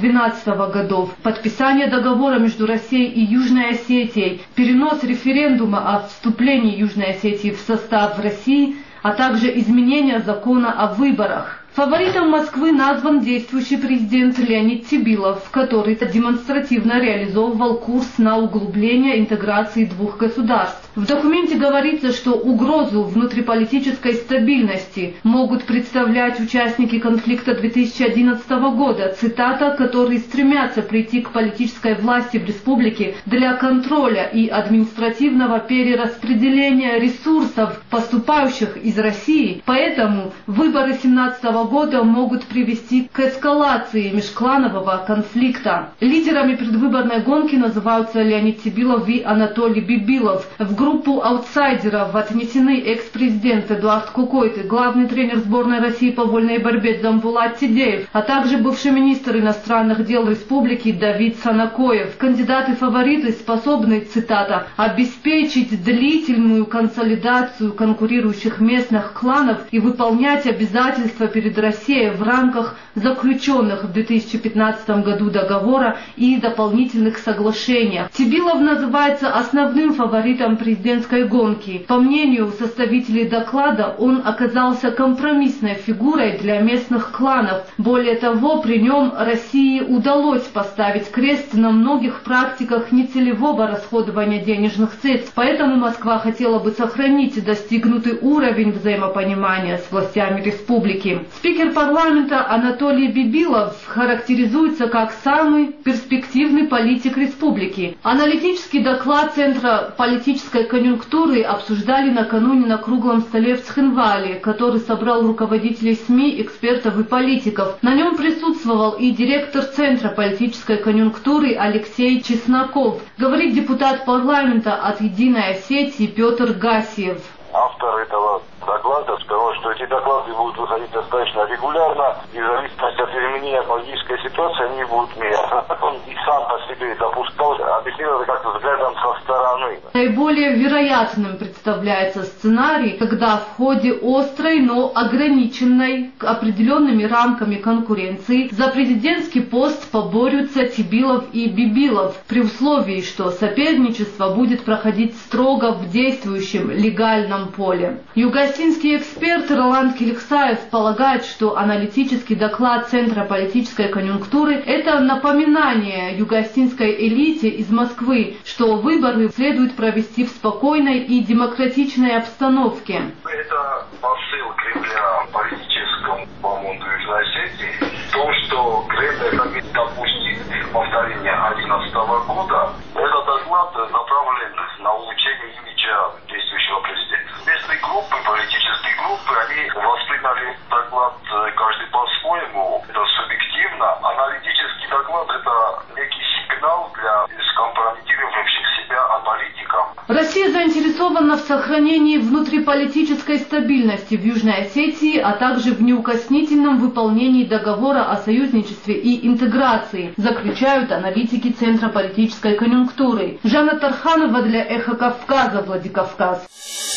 годов, подписание договора между Россией и Южной Осетией, перенос референдума о вступлении Южной Осетии в состав России, а также изменение закона о выборах. Фаворитом Москвы назван действующий президент Леонид Цибилов, который демонстративно реализовывал курс на углубление интеграции двух государств. В документе говорится, что угрозу внутриполитической стабильности могут представлять участники конфликта 2011 года, цитата, которые стремятся прийти к политической власти в республике для контроля и административного перераспределения ресурсов, поступающих из России. Поэтому выборы 2017 года могут привести к эскалации межкланового конфликта. Лидерами предвыборной гонки называются Леонид Цибилов и Анатолий Бибилов. В группу аутсайдеров отнесены экс-президент Эдуард Кукойты, главный тренер сборной России по вольной борьбе Дзамбулат Тидеев, а также бывший министр иностранных дел республики Давид Санакоев. Кандидаты-фавориты способны, цитата, обеспечить длительную консолидацию конкурирующих местных кланов и выполнять обязательства перед Россией в рамках заключенных в 2015 году договора и дополнительных соглашений. Цибилов называется основным фаворитом президентской гонки. По мнению составителей доклада, он оказался компромиссной фигурой для местных кланов. Более того, при нем России удалось поставить крест на многих практиках нецелевого расходования денежных средств. Поэтому Москва хотела бы сохранить достигнутый уровень взаимопонимания с властями республики. Спикер парламента Анатолий Бибилов характеризуется как самый перспективный политик республики. Аналитический доклад Центра политической конъюнктуры обсуждали накануне на круглом столе в Цхинвале, который собрал руководителей СМИ, экспертов и политиков. На нем присутствовал и директор Центра политической конъюнктуры Алексей Чесноков, говорит депутат парламента от «Единой Осетии» Петр Гасиев. Автор этого доклада сказал, что эти доклады будут выходить достаточно регулярно, и в зависимости от изменения политической ситуации они будут меняться. Он и сам по себе допускал, объяснил это как-то взглядом со стороны. Наиболее вероятным представляется сценарий, когда в ходе острой, но ограниченной определенными рамками конкуренции за президентский пост поборются Цибилов и Бибилов, при условии, что соперничество будет проходить строго в действующем легальном поле. Югосинский эксперт Роланд Келексаев полагает, что аналитический доклад Центра политической конъюнктуры – это напоминание югосинской элите из Москвы, что выборы следует провести в спокойной и демократичной обстановке. Это посыл Кремля политическому команду Южной Осетии в том, что Кремль хотит допустить повторение 2011 года. Этот доклад направлен на улучшение имиджа действующего президента. Местные группы, политические группы, они восприняли доклад каждый по-своему. Это субъективно. Аналитический доклад – это некий сигнал для скомпрометировавших себя аналитиков. Россия заинтересована в сохранении внутриполитической стабильности в Южной Осетии, а также в неукоснительном выполнении договора о союзничестве и интеграции, заключают аналитики Центра политической конъюнктуры. Жанна Тарханова для «Эхо Кавказа», Владикавказ.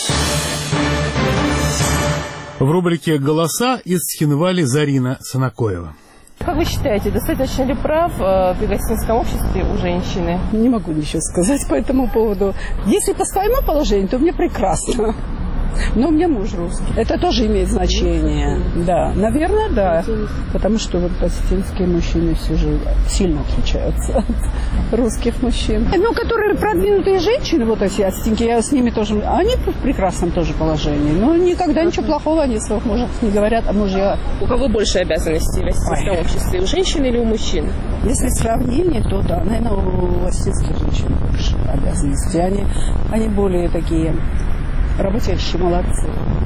В рубрике «Голоса» из Цхинвали Зарина Санакоева. Как вы считаете, достаточно ли прав в югосинском обществе у женщины? Не могу ничего сказать по этому поводу. Если по своему положению, то мне прекрасно. Но у меня муж русский. Это тоже имеет значение. Да, наверное, да. Потому что вот осетинские мужчины все же сильно отличаются от русских мужчин. Ну, которые продвинутые женщины, вот эти осетинки, я с ними тоже, они в прекрасном тоже положении. Но никогда ничего плохого они о своих мужах не говорят, а мужья... У кого больше обязанностей в осетинском обществе, у женщин или у мужчин? Если сравнение, то да, наверное, у осетинских женщин больше обязанностей. Они более такие... Работающие молодцы.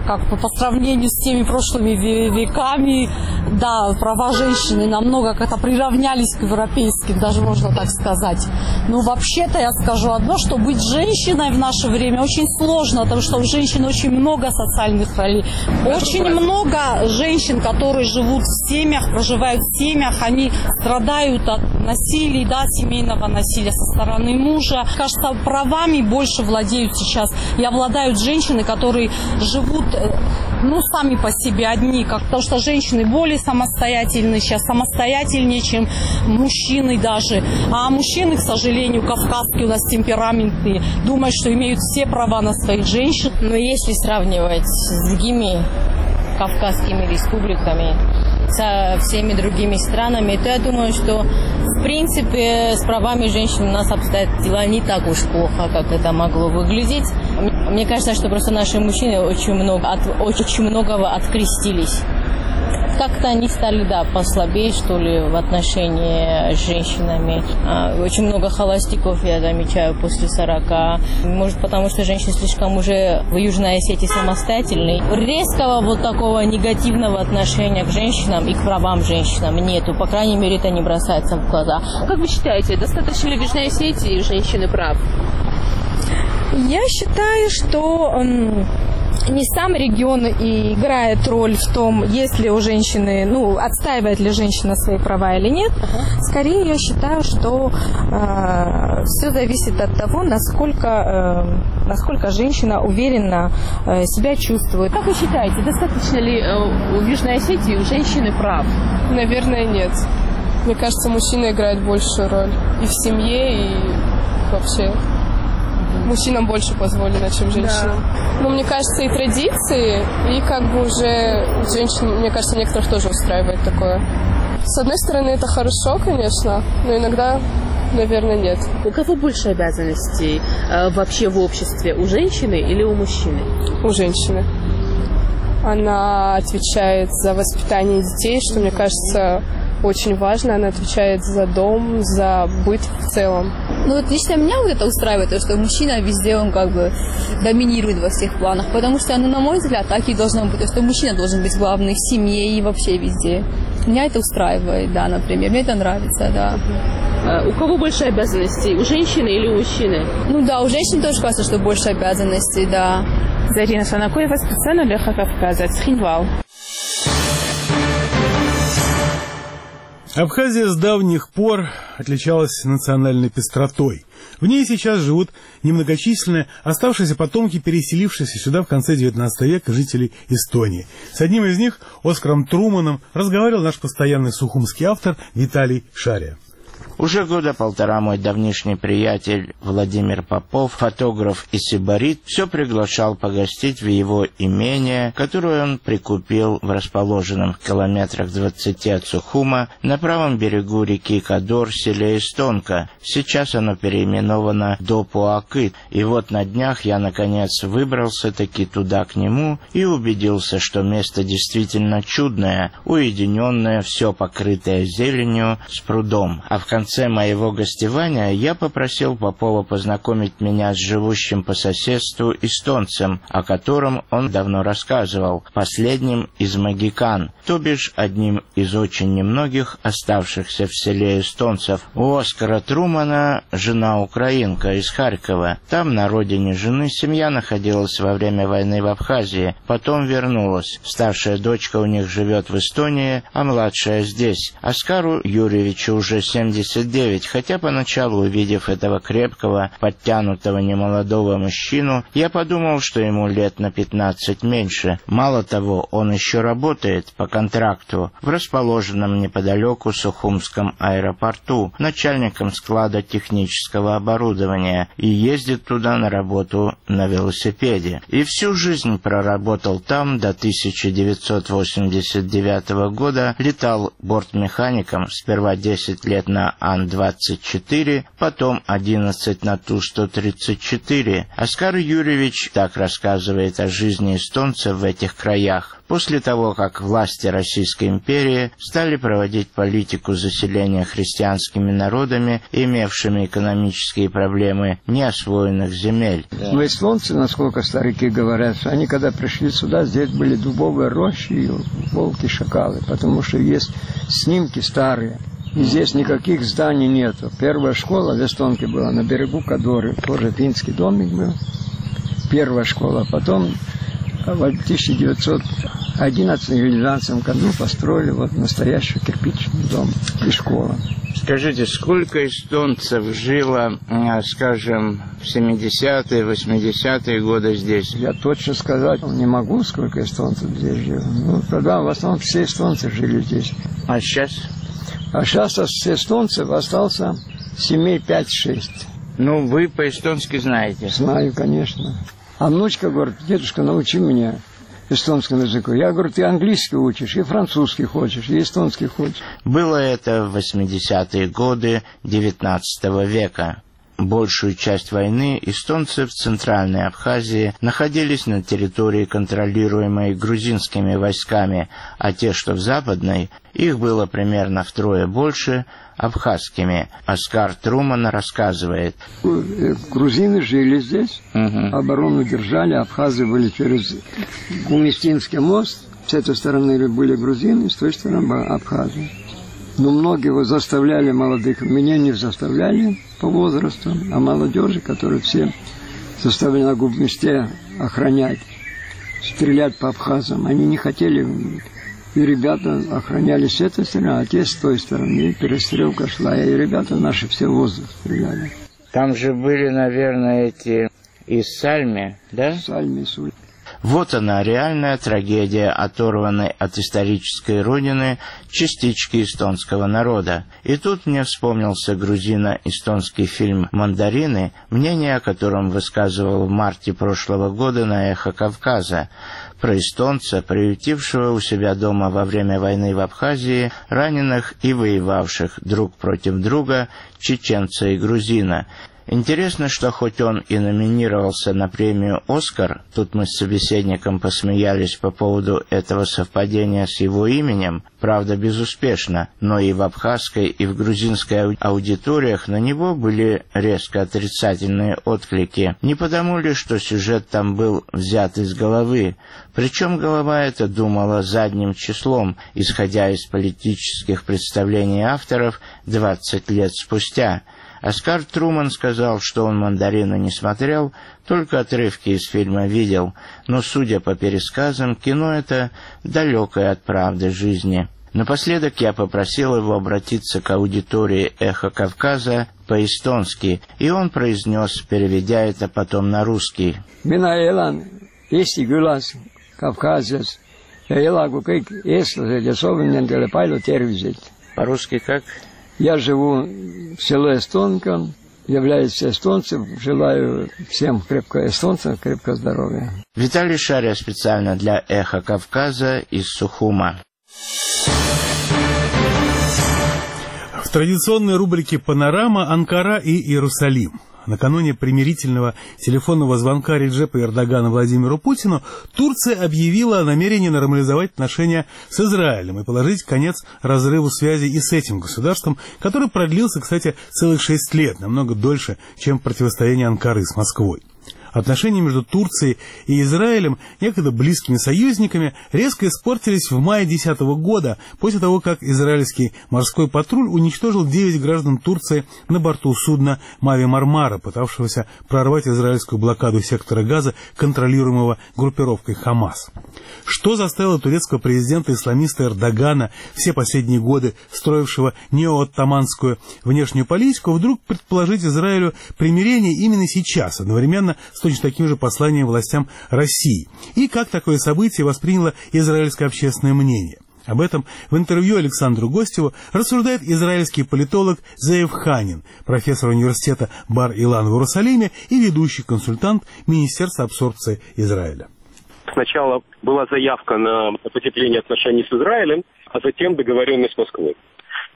как по сравнению с теми прошлыми веками, да, права женщины намного как-то приравнялись к европейским, даже можно так сказать. Но вообще-то я скажу одно, что быть женщиной в наше время очень сложно, потому что у женщин очень много социальных ролей. Очень много женщин, которые живут в семьях, проживают в семьях, они страдают от насилия, да, семейного насилия со стороны мужа. Кажется, правами больше владеют сейчас и обладают женщины, которые живут, сами по себе одни, потому что женщины более самостоятельны сейчас, самостоятельнее, чем мужчины даже. А мужчины, к сожалению, кавказские у нас темпераментные, думают, что имеют все права на своих женщин. Но если сравнивать с другими кавказскими республиками, со всеми другими странами, то я думаю, что в принципе с правами женщин у нас обстоят дела не так уж плохо, как это могло выглядеть. Мне кажется, что просто наши мужчины очень многого открестились. Как-то они стали, послабее, что ли, в отношении с женщинами. Очень много холостяков я замечаю после 40. Может, потому что женщины слишком уже в Южной Осетии самостоятельные. Резкого вот такого негативного отношения к женщинам и к правам женщинам нету. По крайней мере, это не бросается в глаза. Как вы считаете, достаточно ли в Южной Осетии женщины прав? Я считаю, что не сам регион и играет роль в том, если у женщины, отстаивает ли женщина свои права или нет. Скорее, я считаю, что все зависит от того, насколько женщина уверенно себя чувствует. Как вы считаете, достаточно ли в Южной Осетии у женщины прав? Наверное, нет. Мне кажется, мужчина играет большую роль и в семье, и вообще. Мужчинам больше позволено, чем женщинам. Да. Но мне кажется, и традиции, и уже женщин, мне кажется, некоторых тоже устраивает такое. С одной стороны, это хорошо, конечно, но иногда, наверное, нет. У кого больше обязанностей вообще в обществе? У женщины или у мужчины? У женщины. Она отвечает за воспитание детей, что, мне кажется, очень важно. Она отвечает за дом, за быт в целом. Лично меня это устраивает, то, что мужчина везде, он доминирует во всех планах. Потому что, на мой взгляд, так и должно быть. То, что мужчина должен быть главным в семье и вообще везде. Меня это устраивает, да, например. Мне это нравится, да. У кого больше обязанностей? У женщины или у мужчины? У женщин тоже кажется, что больше обязанностей, да. Зарина Санакоева, специально для Кавказа, Цхинвал. Абхазия с давних пор отличалась национальной пестротой. В ней сейчас живут немногочисленные оставшиеся потомки переселившихся сюда в конце XIX века жителей Эстонии. С одним из них, Оскаром Труманом, разговаривал наш постоянный сухумский автор Виталий Шария. Уже года полтора мой давнишний приятель Владимир Попов, фотограф и сибарит, все приглашал погостить в его имение, которое он прикупил в расположенном в километрах 20 от Сухума на правом берегу реки Кадор, селе Эстонка. Сейчас оно переименовано Допуакыт. И вот на днях я наконец выбрался-таки туда к нему и убедился, что место действительно чудное, уединенное, все покрытое зеленью, с прудом. А в конце моего гостевания я попросил Попова познакомить меня с живущим по соседству эстонцем, о котором он давно рассказывал, последним из магикан, то бишь одним из очень немногих оставшихся в селе эстонцев. У Оскара Трумана жена украинка из Харькова. Там, на родине жены, семья находилась во время войны в Абхазии, потом вернулась. Старшая дочка у них живет в Эстонии, а младшая здесь. Оскару Юрьевичу уже 79, хотя поначалу, увидев этого крепкого, подтянутого немолодого мужчину, я подумал, что ему лет на 15 меньше. Мало того, он еще работает по контракту в расположенном неподалеку Сухумском аэропорту, начальником склада технического оборудования, и ездит туда на работу на велосипеде. И всю жизнь проработал там до 1989 года, летал бортмехаником, сперва 10 лет на на Ан-24, потом 11 на Ту-134. Оскар Юрьевич так рассказывает о жизни эстонцев в этих краях. После того, как власти Российской империи стали проводить политику заселения христианскими народами, имевшими экономические проблемы неосвоенных земель. Но эстонцы, насколько старики говорят, они когда пришли сюда, здесь были дубовые рощи и волки, шакалы, потому что есть снимки старые. И здесь никаких зданий нету. Первая школа в Эстонке была на берегу Кадоры, тоже финский домик был. Первая школа. Потом в 1911 или 1912 году построили вот настоящий кирпичный дом и школа. Скажите, сколько эстонцев жило, скажем, в 70-е, 80-е годы здесь? Я точно сказать не могу, сколько эстонцев здесь жило. Ну, тогда в основном все эстонцы жили здесь. А сейчас? А сейчас с эстонцев остался семей 5-6. Ну, вы по-эстонски знаете? Знаю, конечно. А внучка говорит: дедушка, научи меня эстонскому языку. Я говорю: ты английский учишь, и французский хочешь, и эстонский хочешь. Было это в 80-е годы XIX века. Большую часть войны эстонцы в Центральной Абхазии находились на территории, контролируемой грузинскими войсками, а те, что в Западной, их было примерно втрое больше, абхазскими. Оскар Труман рассказывает. Грузины жили здесь, оборону держали, абхазы были через Гумистинский мост, с этой стороны были грузины, с той стороны были абхазы. Но многие его заставляли, молодых, меня не заставляли по возрасту, а молодежи, которые все заставили на Гумисте охранять, стрелять по абхазам, они не хотели. И ребята охраняли с этой стороны, а те с той стороны. И перестрелка шла, и ребята наши все в воздух стреляли. Там же были, наверное, эти из Сальми, да? Сальми, Суль. Вот она, реальная трагедия оторванной от исторической родины частички эстонского народа. И тут мне вспомнился грузино-эстонский фильм «Мандарины», мнение о котором высказывал в марте прошлого года на «Эхо Кавказа», про эстонца, приютившего у себя дома во время войны в Абхазии раненых и воевавших друг против друга чеченца и грузина. Интересно, что хоть он и номинировался на премию «Оскар», тут мы с собеседником посмеялись по поводу этого совпадения с его именем, правда безуспешно, но и в абхазской, и в грузинской аудиториях на него были резко отрицательные отклики. Не потому ли, что сюжет там был взят из головы, причем голова эта думала задним числом, исходя из политических представлений авторов 20 лет спустя. Оскар Труман сказал, что он «Мандарины» не смотрел, только отрывки из фильма видел, но, судя по пересказам, кино это далекое от правды жизни. Напоследок я попросил его обратиться к аудитории «Эхо Кавказа» по-эстонски, и он произнес, переведя это потом на русский. Mina elan Eesti külas Kavkaasias ja elagu kõik eestlased ja soovin nendele palju terviseid. По-русски как? Я живу в селе Эстонка, являюсь эстонцем, желаю всем эстонцам крепкого здоровья. Виталий Шаря специально для «Эхо Кавказа» из Сухума. В традиционной рубрике «Панорама» Анкара и Иерусалим. Накануне примирительного телефонного звонка Реджепа Эрдогана Владимиру Путину Турция объявила о намерении нормализовать отношения с Израилем и положить конец разрыву связи и с этим государством, который продлился, кстати, целых 6 лет, намного дольше, чем противостояние Анкары с Москвой. Отношения между Турцией и Израилем, некогда близкими союзниками, резко испортились в мае 2010 года, после того, как израильский морской патруль уничтожил 9 граждан Турции на борту судна «Мави Мармара», пытавшегося прорвать израильскую блокаду сектора Газа, контролируемого группировкой «Хамас». Что заставило турецкого президента-исламиста Эрдогана, все последние годы строившего неооттаманскую внешнюю политику, вдруг предположить Израилю примирение именно сейчас, одновременно с точно таким же посланием властям России? И как такое событие восприняло израильское общественное мнение? Об этом в интервью Александру Гостеву рассуждает израильский политолог Зеев Ханин, профессор университета Бар-Илан в Иерусалиме и ведущий консультант Министерства абсорбции Израиля. Сначала была заявка на потепление отношений с Израилем, а затем договоренность с Москвой.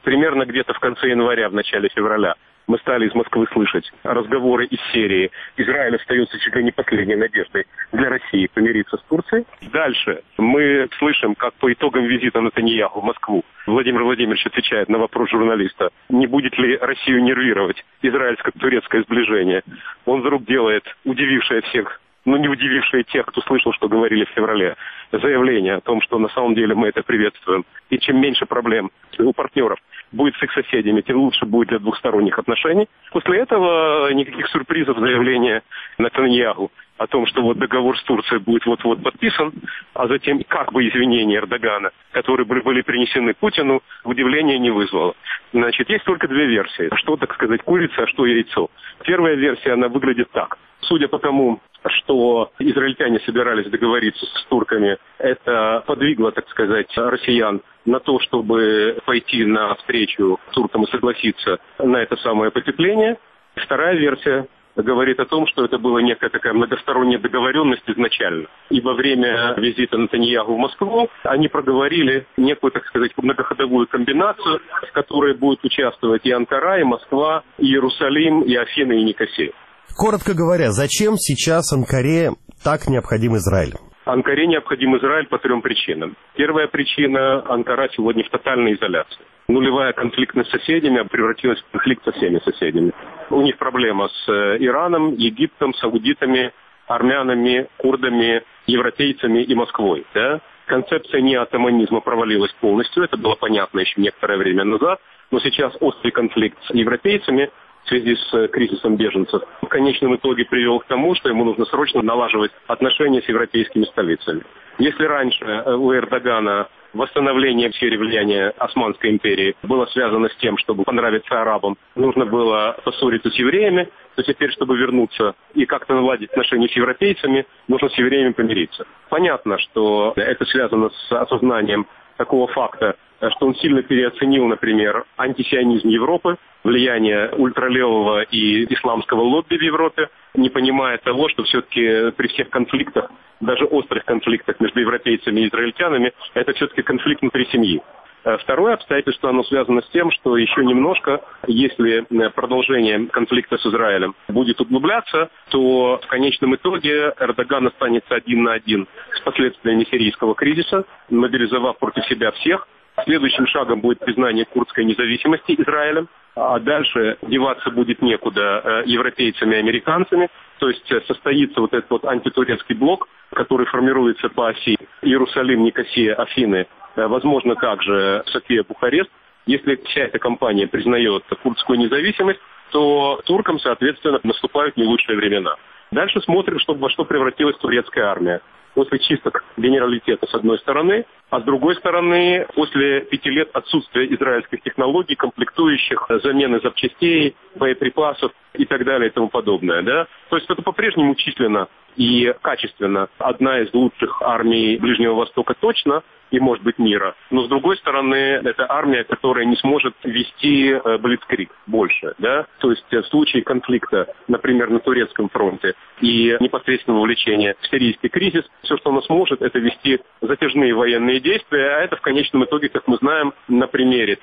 примерно где-то в конце января, в начале февраля, мы стали из Москвы слышать разговоры из серии «Израиль остается чуть ли не последней надеждой для России помириться с Турцией». Дальше мы слышим, как по итогам визита Нетаньяху в Москву Владимир Владимирович отвечает на вопрос журналиста, не будет ли Россию нервировать израильско-турецкое сближение. Он вдруг делает удивившее всех, но не удивившее тех, кто слышал, что говорили в феврале, заявление о том, что на самом деле мы это приветствуем. И чем меньше проблем у партнеров будет с их соседями, тем лучше будет для двухсторонних отношений. После этого никаких сюрпризов, заявления Нетаньяху о том, что вот договор с Турцией будет вот-вот подписан, а затем как бы извинения Эрдогана, которые были принесены Путину, удивления не вызвало. Значит, есть только две версии. Что, так сказать, курица, а что яйцо. Первая версия, она выглядит так. Судя по тому, что израильтяне собирались договориться с турками, это подвигло, так сказать, россиян на то, чтобы пойти навстречу туркам и согласиться на это самое потепление. Вторая версия говорит о том, что это была некая такая многосторонняя договоренность изначально. И во время визита Нетаньяху в Москву они проговорили некую, так сказать, многоходовую комбинацию, в которой будут участвовать и Анкара, и Москва, и Иерусалим, и Афины, и Никосия. Коротко говоря, зачем сейчас Анкаре так необходим Израиль? Анкаре необходим Израиль по трем причинам. Первая причина – Анкара сегодня в тотальной изоляции. Нулевая конфликтность с соседями превратилась в конфликт со всеми соседями. У них проблема с Ираном, Египтом, саудитами, армянами, курдами, европейцами и Москвой. Да? Концепция неотоманизма провалилась полностью, это было понятно еще некоторое время назад, но сейчас острый конфликт с европейцами в связи с кризисом беженцев в конечном итоге привел к тому, что ему нужно срочно налаживать отношения с европейскими столицами. Если раньше у Эрдогана восстановление в сфере влияния Османской империи было связано с тем, чтобы понравиться арабам, нужно было поссориться с евреями, то теперь, чтобы вернуться и как-то наладить отношения с европейцами, нужно с евреями помириться. Понятно, что это связано с осознанием такого факта, что он сильно переоценил, например, антисионизм Европы, влияние ультралевого и исламского лобби в Европе, не понимая того, что все-таки при всех конфликтах, даже острых конфликтах между европейцами и израильтянами, это все-таки конфликт внутри семьи. Второе обстоятельство, оно связано с тем, что еще немножко, если продолжение конфликта с Израилем будет углубляться, то в конечном итоге Эрдоган останется один на один с последствиями сирийского кризиса, мобилизовав против себя всех. Следующим шагом будет признание курдской независимости Израилем, а дальше деваться будет некуда европейцами и американцами. То есть состоится вот этот вот антитурецкий блок, который формируется по оси Иерусалим, Никосия, Афины, возможно, также София, Бухарест. Если вся эта кампания признает курдскую независимость, то туркам, соответственно, наступают не лучшие времена. Дальше смотрим, во что превратилась турецкая армия. После чисток генералитета с одной стороны, а с другой стороны, после 5 лет отсутствия израильских технологий, комплектующих, замены запчастей, боеприпасов и так далее и тому подобное. Да? То есть это по-прежнему численно и качественно одна из лучших армий Ближнего Востока точно, и, может быть, мира. Но, с другой стороны, это армия, которая не сможет вести блицкриг больше. Да? То есть в случае конфликта, например, на турецком фронте и непосредственного вовлечения в сирийский кризис, все, что она сможет, это вести затяжные военные действия, а это в конечном итоге, как мы знаем, на примере,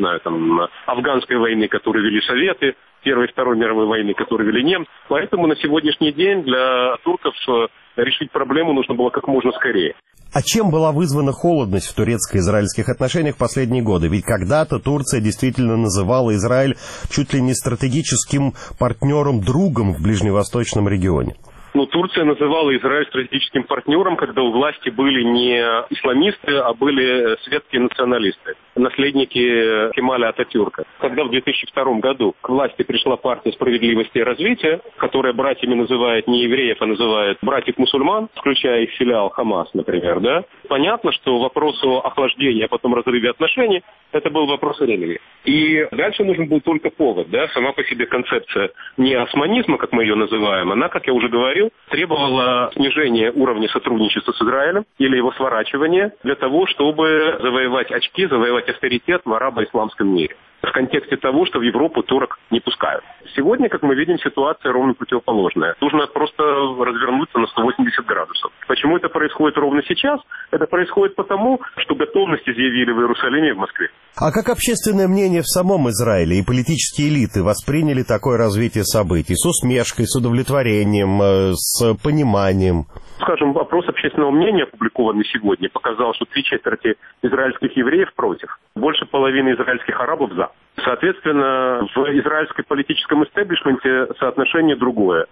афганской войны, которую вели Советы, Первой и Второй мировой войны, которую вели немцы. Поэтому на сегодняшний день для турков решить проблему нужно было как можно скорее. А чем была вызвана холодность в турецко-израильских отношениях в последние годы? Ведь когда-то Турция действительно называла Израиль чуть ли не стратегическим партнером-другом в ближневосточном регионе. Турция называла Израиль стратегическим партнером, когда у власти были не исламисты, а были светские националисты, наследники Кемаля Ататюрка. Когда в 2002 году к власти пришла партия «Справедливости и развития», которая братьями называет не евреев, а называет братьев-мусульман, включая их филиал Хамас, например, да, понятно, что вопрос о охлаждении, а потом разрыве отношений, это был вопрос времени. И дальше нужен был только повод, да, сама по себе концепция не османизма, как мы ее называем, она, как я уже говорил, требовала снижения уровня сотрудничества с Израилем или его сворачивания для того, чтобы завоевать очки, завоевать авторитет в арабо-исламском мире. в контексте того, что в Европу турок не пускают. Сегодня, как мы видим, ситуация ровно противоположная. Нужно просто развернуться на 180 градусов. Почему это происходит ровно сейчас? Это происходит потому, что готовность изъявили в Иерусалиме и в Москве. А как общественное мнение в самом Израиле и политические элиты восприняли такое развитие событий? С усмешкой, с удовлетворением, с пониманием? Скажем, опрос общественного мнения, опубликованный сегодня, показал, что 3/4 израильских евреев против. Больше половины израильских арабов за. Соответственно, в израильском политическом истеблишменте соотношение другое.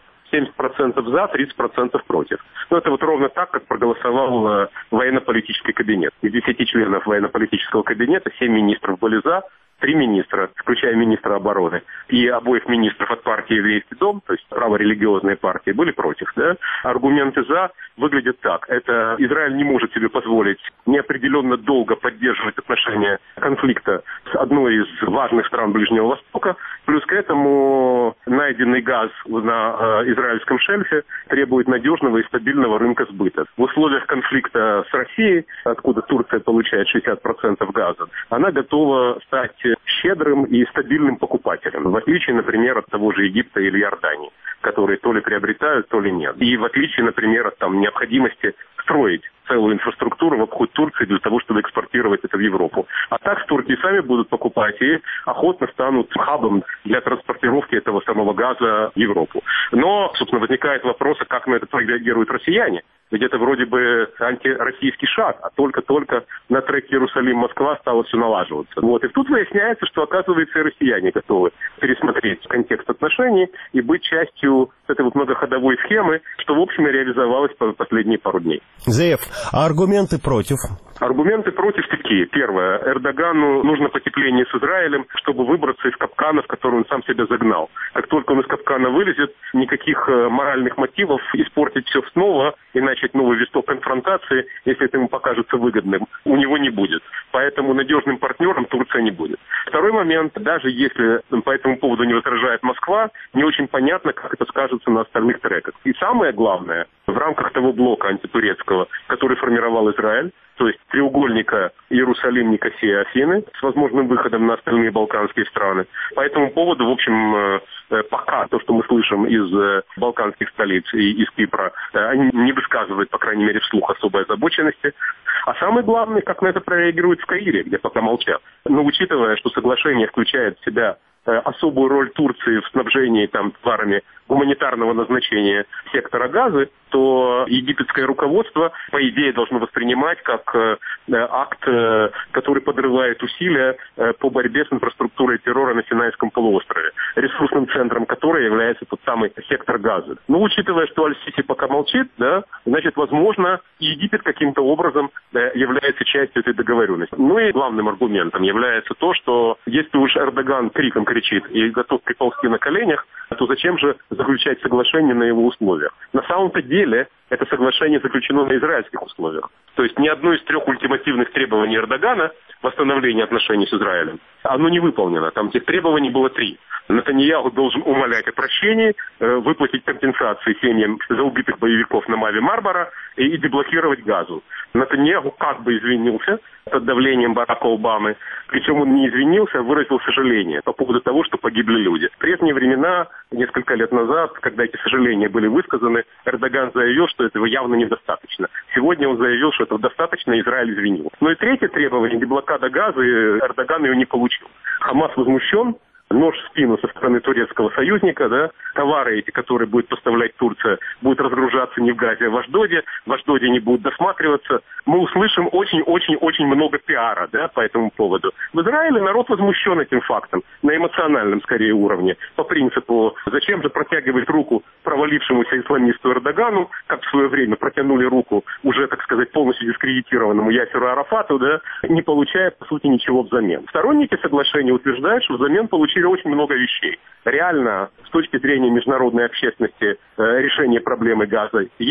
70% за, 30% против. Но это вот ровно так, как проголосовал военно-политический кабинет. Из 10 членов военно-политического кабинета 7 министров были за, 3 министра, включая министра обороны, и обоих министров от партии «Еврейский дом», то есть праворелигиозные партии, были против. Да? Аргументы «за» выглядят так. Это Израиль не может себе позволить неопределенно долго поддерживать отношения конфликта с одной из важных стран Ближнего Востока. Плюс к этому найденный газ на израильском шельфе требует надежного и стабильного рынка сбыта. В условиях конфликта с Россией, откуда Турция получает 60% газа, она готова стать щедрым и стабильным покупателем, в отличие, например, от того же Египта или Иордании, которые то ли приобретают, то ли нет. И в отличие, например, от необходимости строить целую инфраструктуру в обход Турции для того, чтобы экспортировать это в Европу. А так в Турции сами будут покупать и охотно станут хабом для транспортировки этого самого газа в Европу. Но, собственно, возникает вопрос, как на это реагируют россияне. Ведь это вроде бы антироссийский шаг, а только-только на треке Иерусалим-Москва стало все налаживаться. Вот. И тут выясняется, что, оказывается, и россияне готовы пересмотреть контекст отношений и быть частью этой вот многоходовой схемы, что, в общем, и реализовалось последние пару дней. Заев, а аргументы против? Аргументы против такие. Первое. Эрдогану нужно потепление с Израилем, чтобы выбраться из капкана, в который он сам себя загнал. Как только он из капкана вылезет, никаких моральных мотивов испортить все снова и начать новый виток конфронтации, если это ему покажется выгодным, у него не будет. Поэтому надежным партнером Турция не будет. Второй момент. Даже если по этому поводу не возражает Москва, не очень понятно, как это скажется на остальных треках. И самое главное, в рамках того блока антитурецкого, который формировал Израиль, то есть треугольника Иерусалим, Никосия, Афины, с возможным выходом на остальные балканские страны. По этому поводу, в общем, пока то, что мы слышим из балканских столиц и из Кипра, они не высказывают, по крайней мере, вслух особой озабоченности. А самое главное, как на это прореагируют в Каире, где пока молчат. Но учитывая, что соглашение включает в себя особую роль Турции в снабжении товарами гуманитарного назначения сектора Газы, то египетское руководство, по идее, должно воспринимать как акт, который подрывает усилия по борьбе с инфраструктурой террора на Синайском полуострове, ресурсным центром которой является тот самый сектор Газы. Но учитывая, что Аль-Сиси пока молчит, значит, возможно, Египет каким-то образом является частью этой договоренности. Ну и главным аргументом является то, что если уж Эрдоган криком кричит и готов приползти на коленях, то зачем же заключать соглашение на его условиях? На самом-то деле это соглашение заключено на израильских условиях. То есть ни одно из 3 ультимативных требований Эрдогана, восстановления отношений с Израилем, оно не выполнено. Там тех требований было 3. Нетаньяху должен умолять о прощении, выплатить компенсации семьям за убитых боевиков на Маве Мармара и деблокировать Газу. Нетаньяху как бы извинился под давлением Барака Обамы, причем он не извинился, а выразил сожаление по поводу того, что погибли люди. В прежние времена, несколько лет назад, когда эти сожаления были высказаны, Эрдоган заявил, что этого явно недостаточно. Сегодня он заявил, что этого достаточно, и Израиль извинил. Ну и третье требование, деблокада Газа, Эрдоган ее не получил. Хамас возмущен, нож в спину со стороны турецкого союзника, товары эти, которые будет поставлять Турция, будут разгружаться не в Газе, а в Ашдоде не будут досматриваться. Мы услышим очень-очень-очень много пиара, по этому поводу. В Израиле народ возмущен этим фактом, на эмоциональном, скорее, уровне, по принципу, зачем же протягивать руку провалившемуся исламисту Эрдогану, как в свое время протянули руку уже, так сказать, полностью дискредитированному Ясеру Арафату, не получая, по сути, ничего взамен. Сторонники соглашения утверждают, что взамен получили очень много вещей. Реально, с точки зрения международной общественности, решение проблемы Газа есть.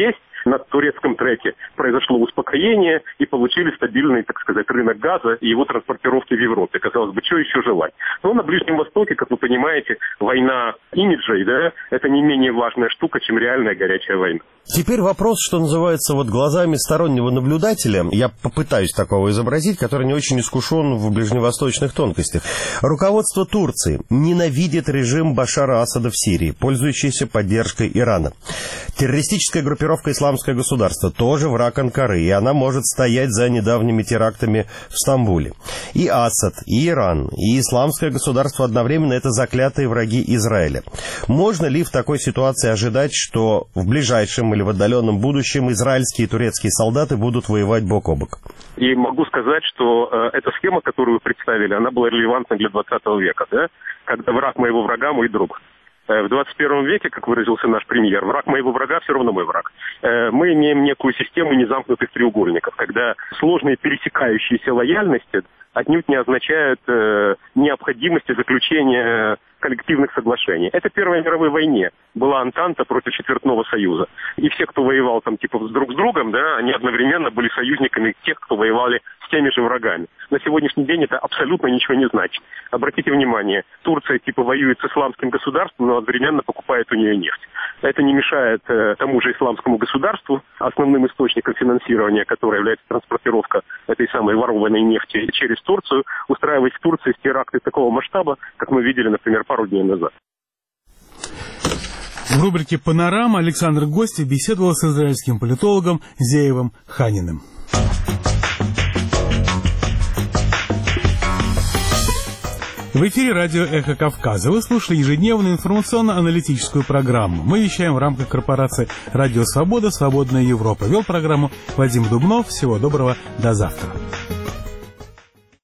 на турецком треке произошло успокоение и получили стабильный, так сказать, рынок газа и его транспортировки в Европе. Казалось бы, что еще желать? Но на Ближнем Востоке, как вы понимаете, война имиджей, да, это не менее важная штука, чем реальная горячая война. Теперь вопрос, что называется, вот глазами стороннего наблюдателя, я попытаюсь такого изобразить, который не очень искушен в ближневосточных тонкостях. Руководство Турции ненавидит режим Башара Асада в Сирии, пользующийся поддержкой Ирана. Террористическая группировка «Исламское государство» тоже враг Анкары, и она может стоять за недавними терактами в Стамбуле. И Асад, и Иран, и Исламское государство одновременно — это заклятые враги Израиля. Можно ли в такой ситуации ожидать, что в ближайшем или в отдаленном будущем израильские и турецкие солдаты будут воевать бок о бок? И могу сказать, что эта схема, которую вы представили, она была релевантна для 20 века, да? Когда враг моего врага — мой друг. В 21 веке, как выразился наш премьер, враг моего врага все равно мой враг. Мы имеем некую систему незамкнутых треугольников, когда сложные пересекающиеся лояльности отнюдь не означают необходимости заключения коллективных соглашений. Это в Первой мировой войне была Антанта против Четвертного Союза. И все, кто воевал там типа друг с другом, да, они одновременно были союзниками тех, кто воевали с теми же врагами. На сегодняшний день это абсолютно ничего не значит. Обратите внимание, Турция типа воюет с исламским государством, но одновременно покупает у нее нефть. Это не мешает тому же исламскому государству, основным источником финансирования, которое является транспортировка этой самой ворованной нефти через Турцию, устраивать в Турции теракты такого масштаба, как мы видели, например, пару дней назад. В рубрике «Панорама» Александр Гостев беседовал с израильским политологом Зеевом Ханиным. В эфире радио «Эхо Кавказа». Вы слушали ежедневную информационно-аналитическую программу. Мы вещаем в рамках корпорации «Радио Свобода. Свободная Европа». Вел программу Вадим Дубнов. Всего доброго. До завтра.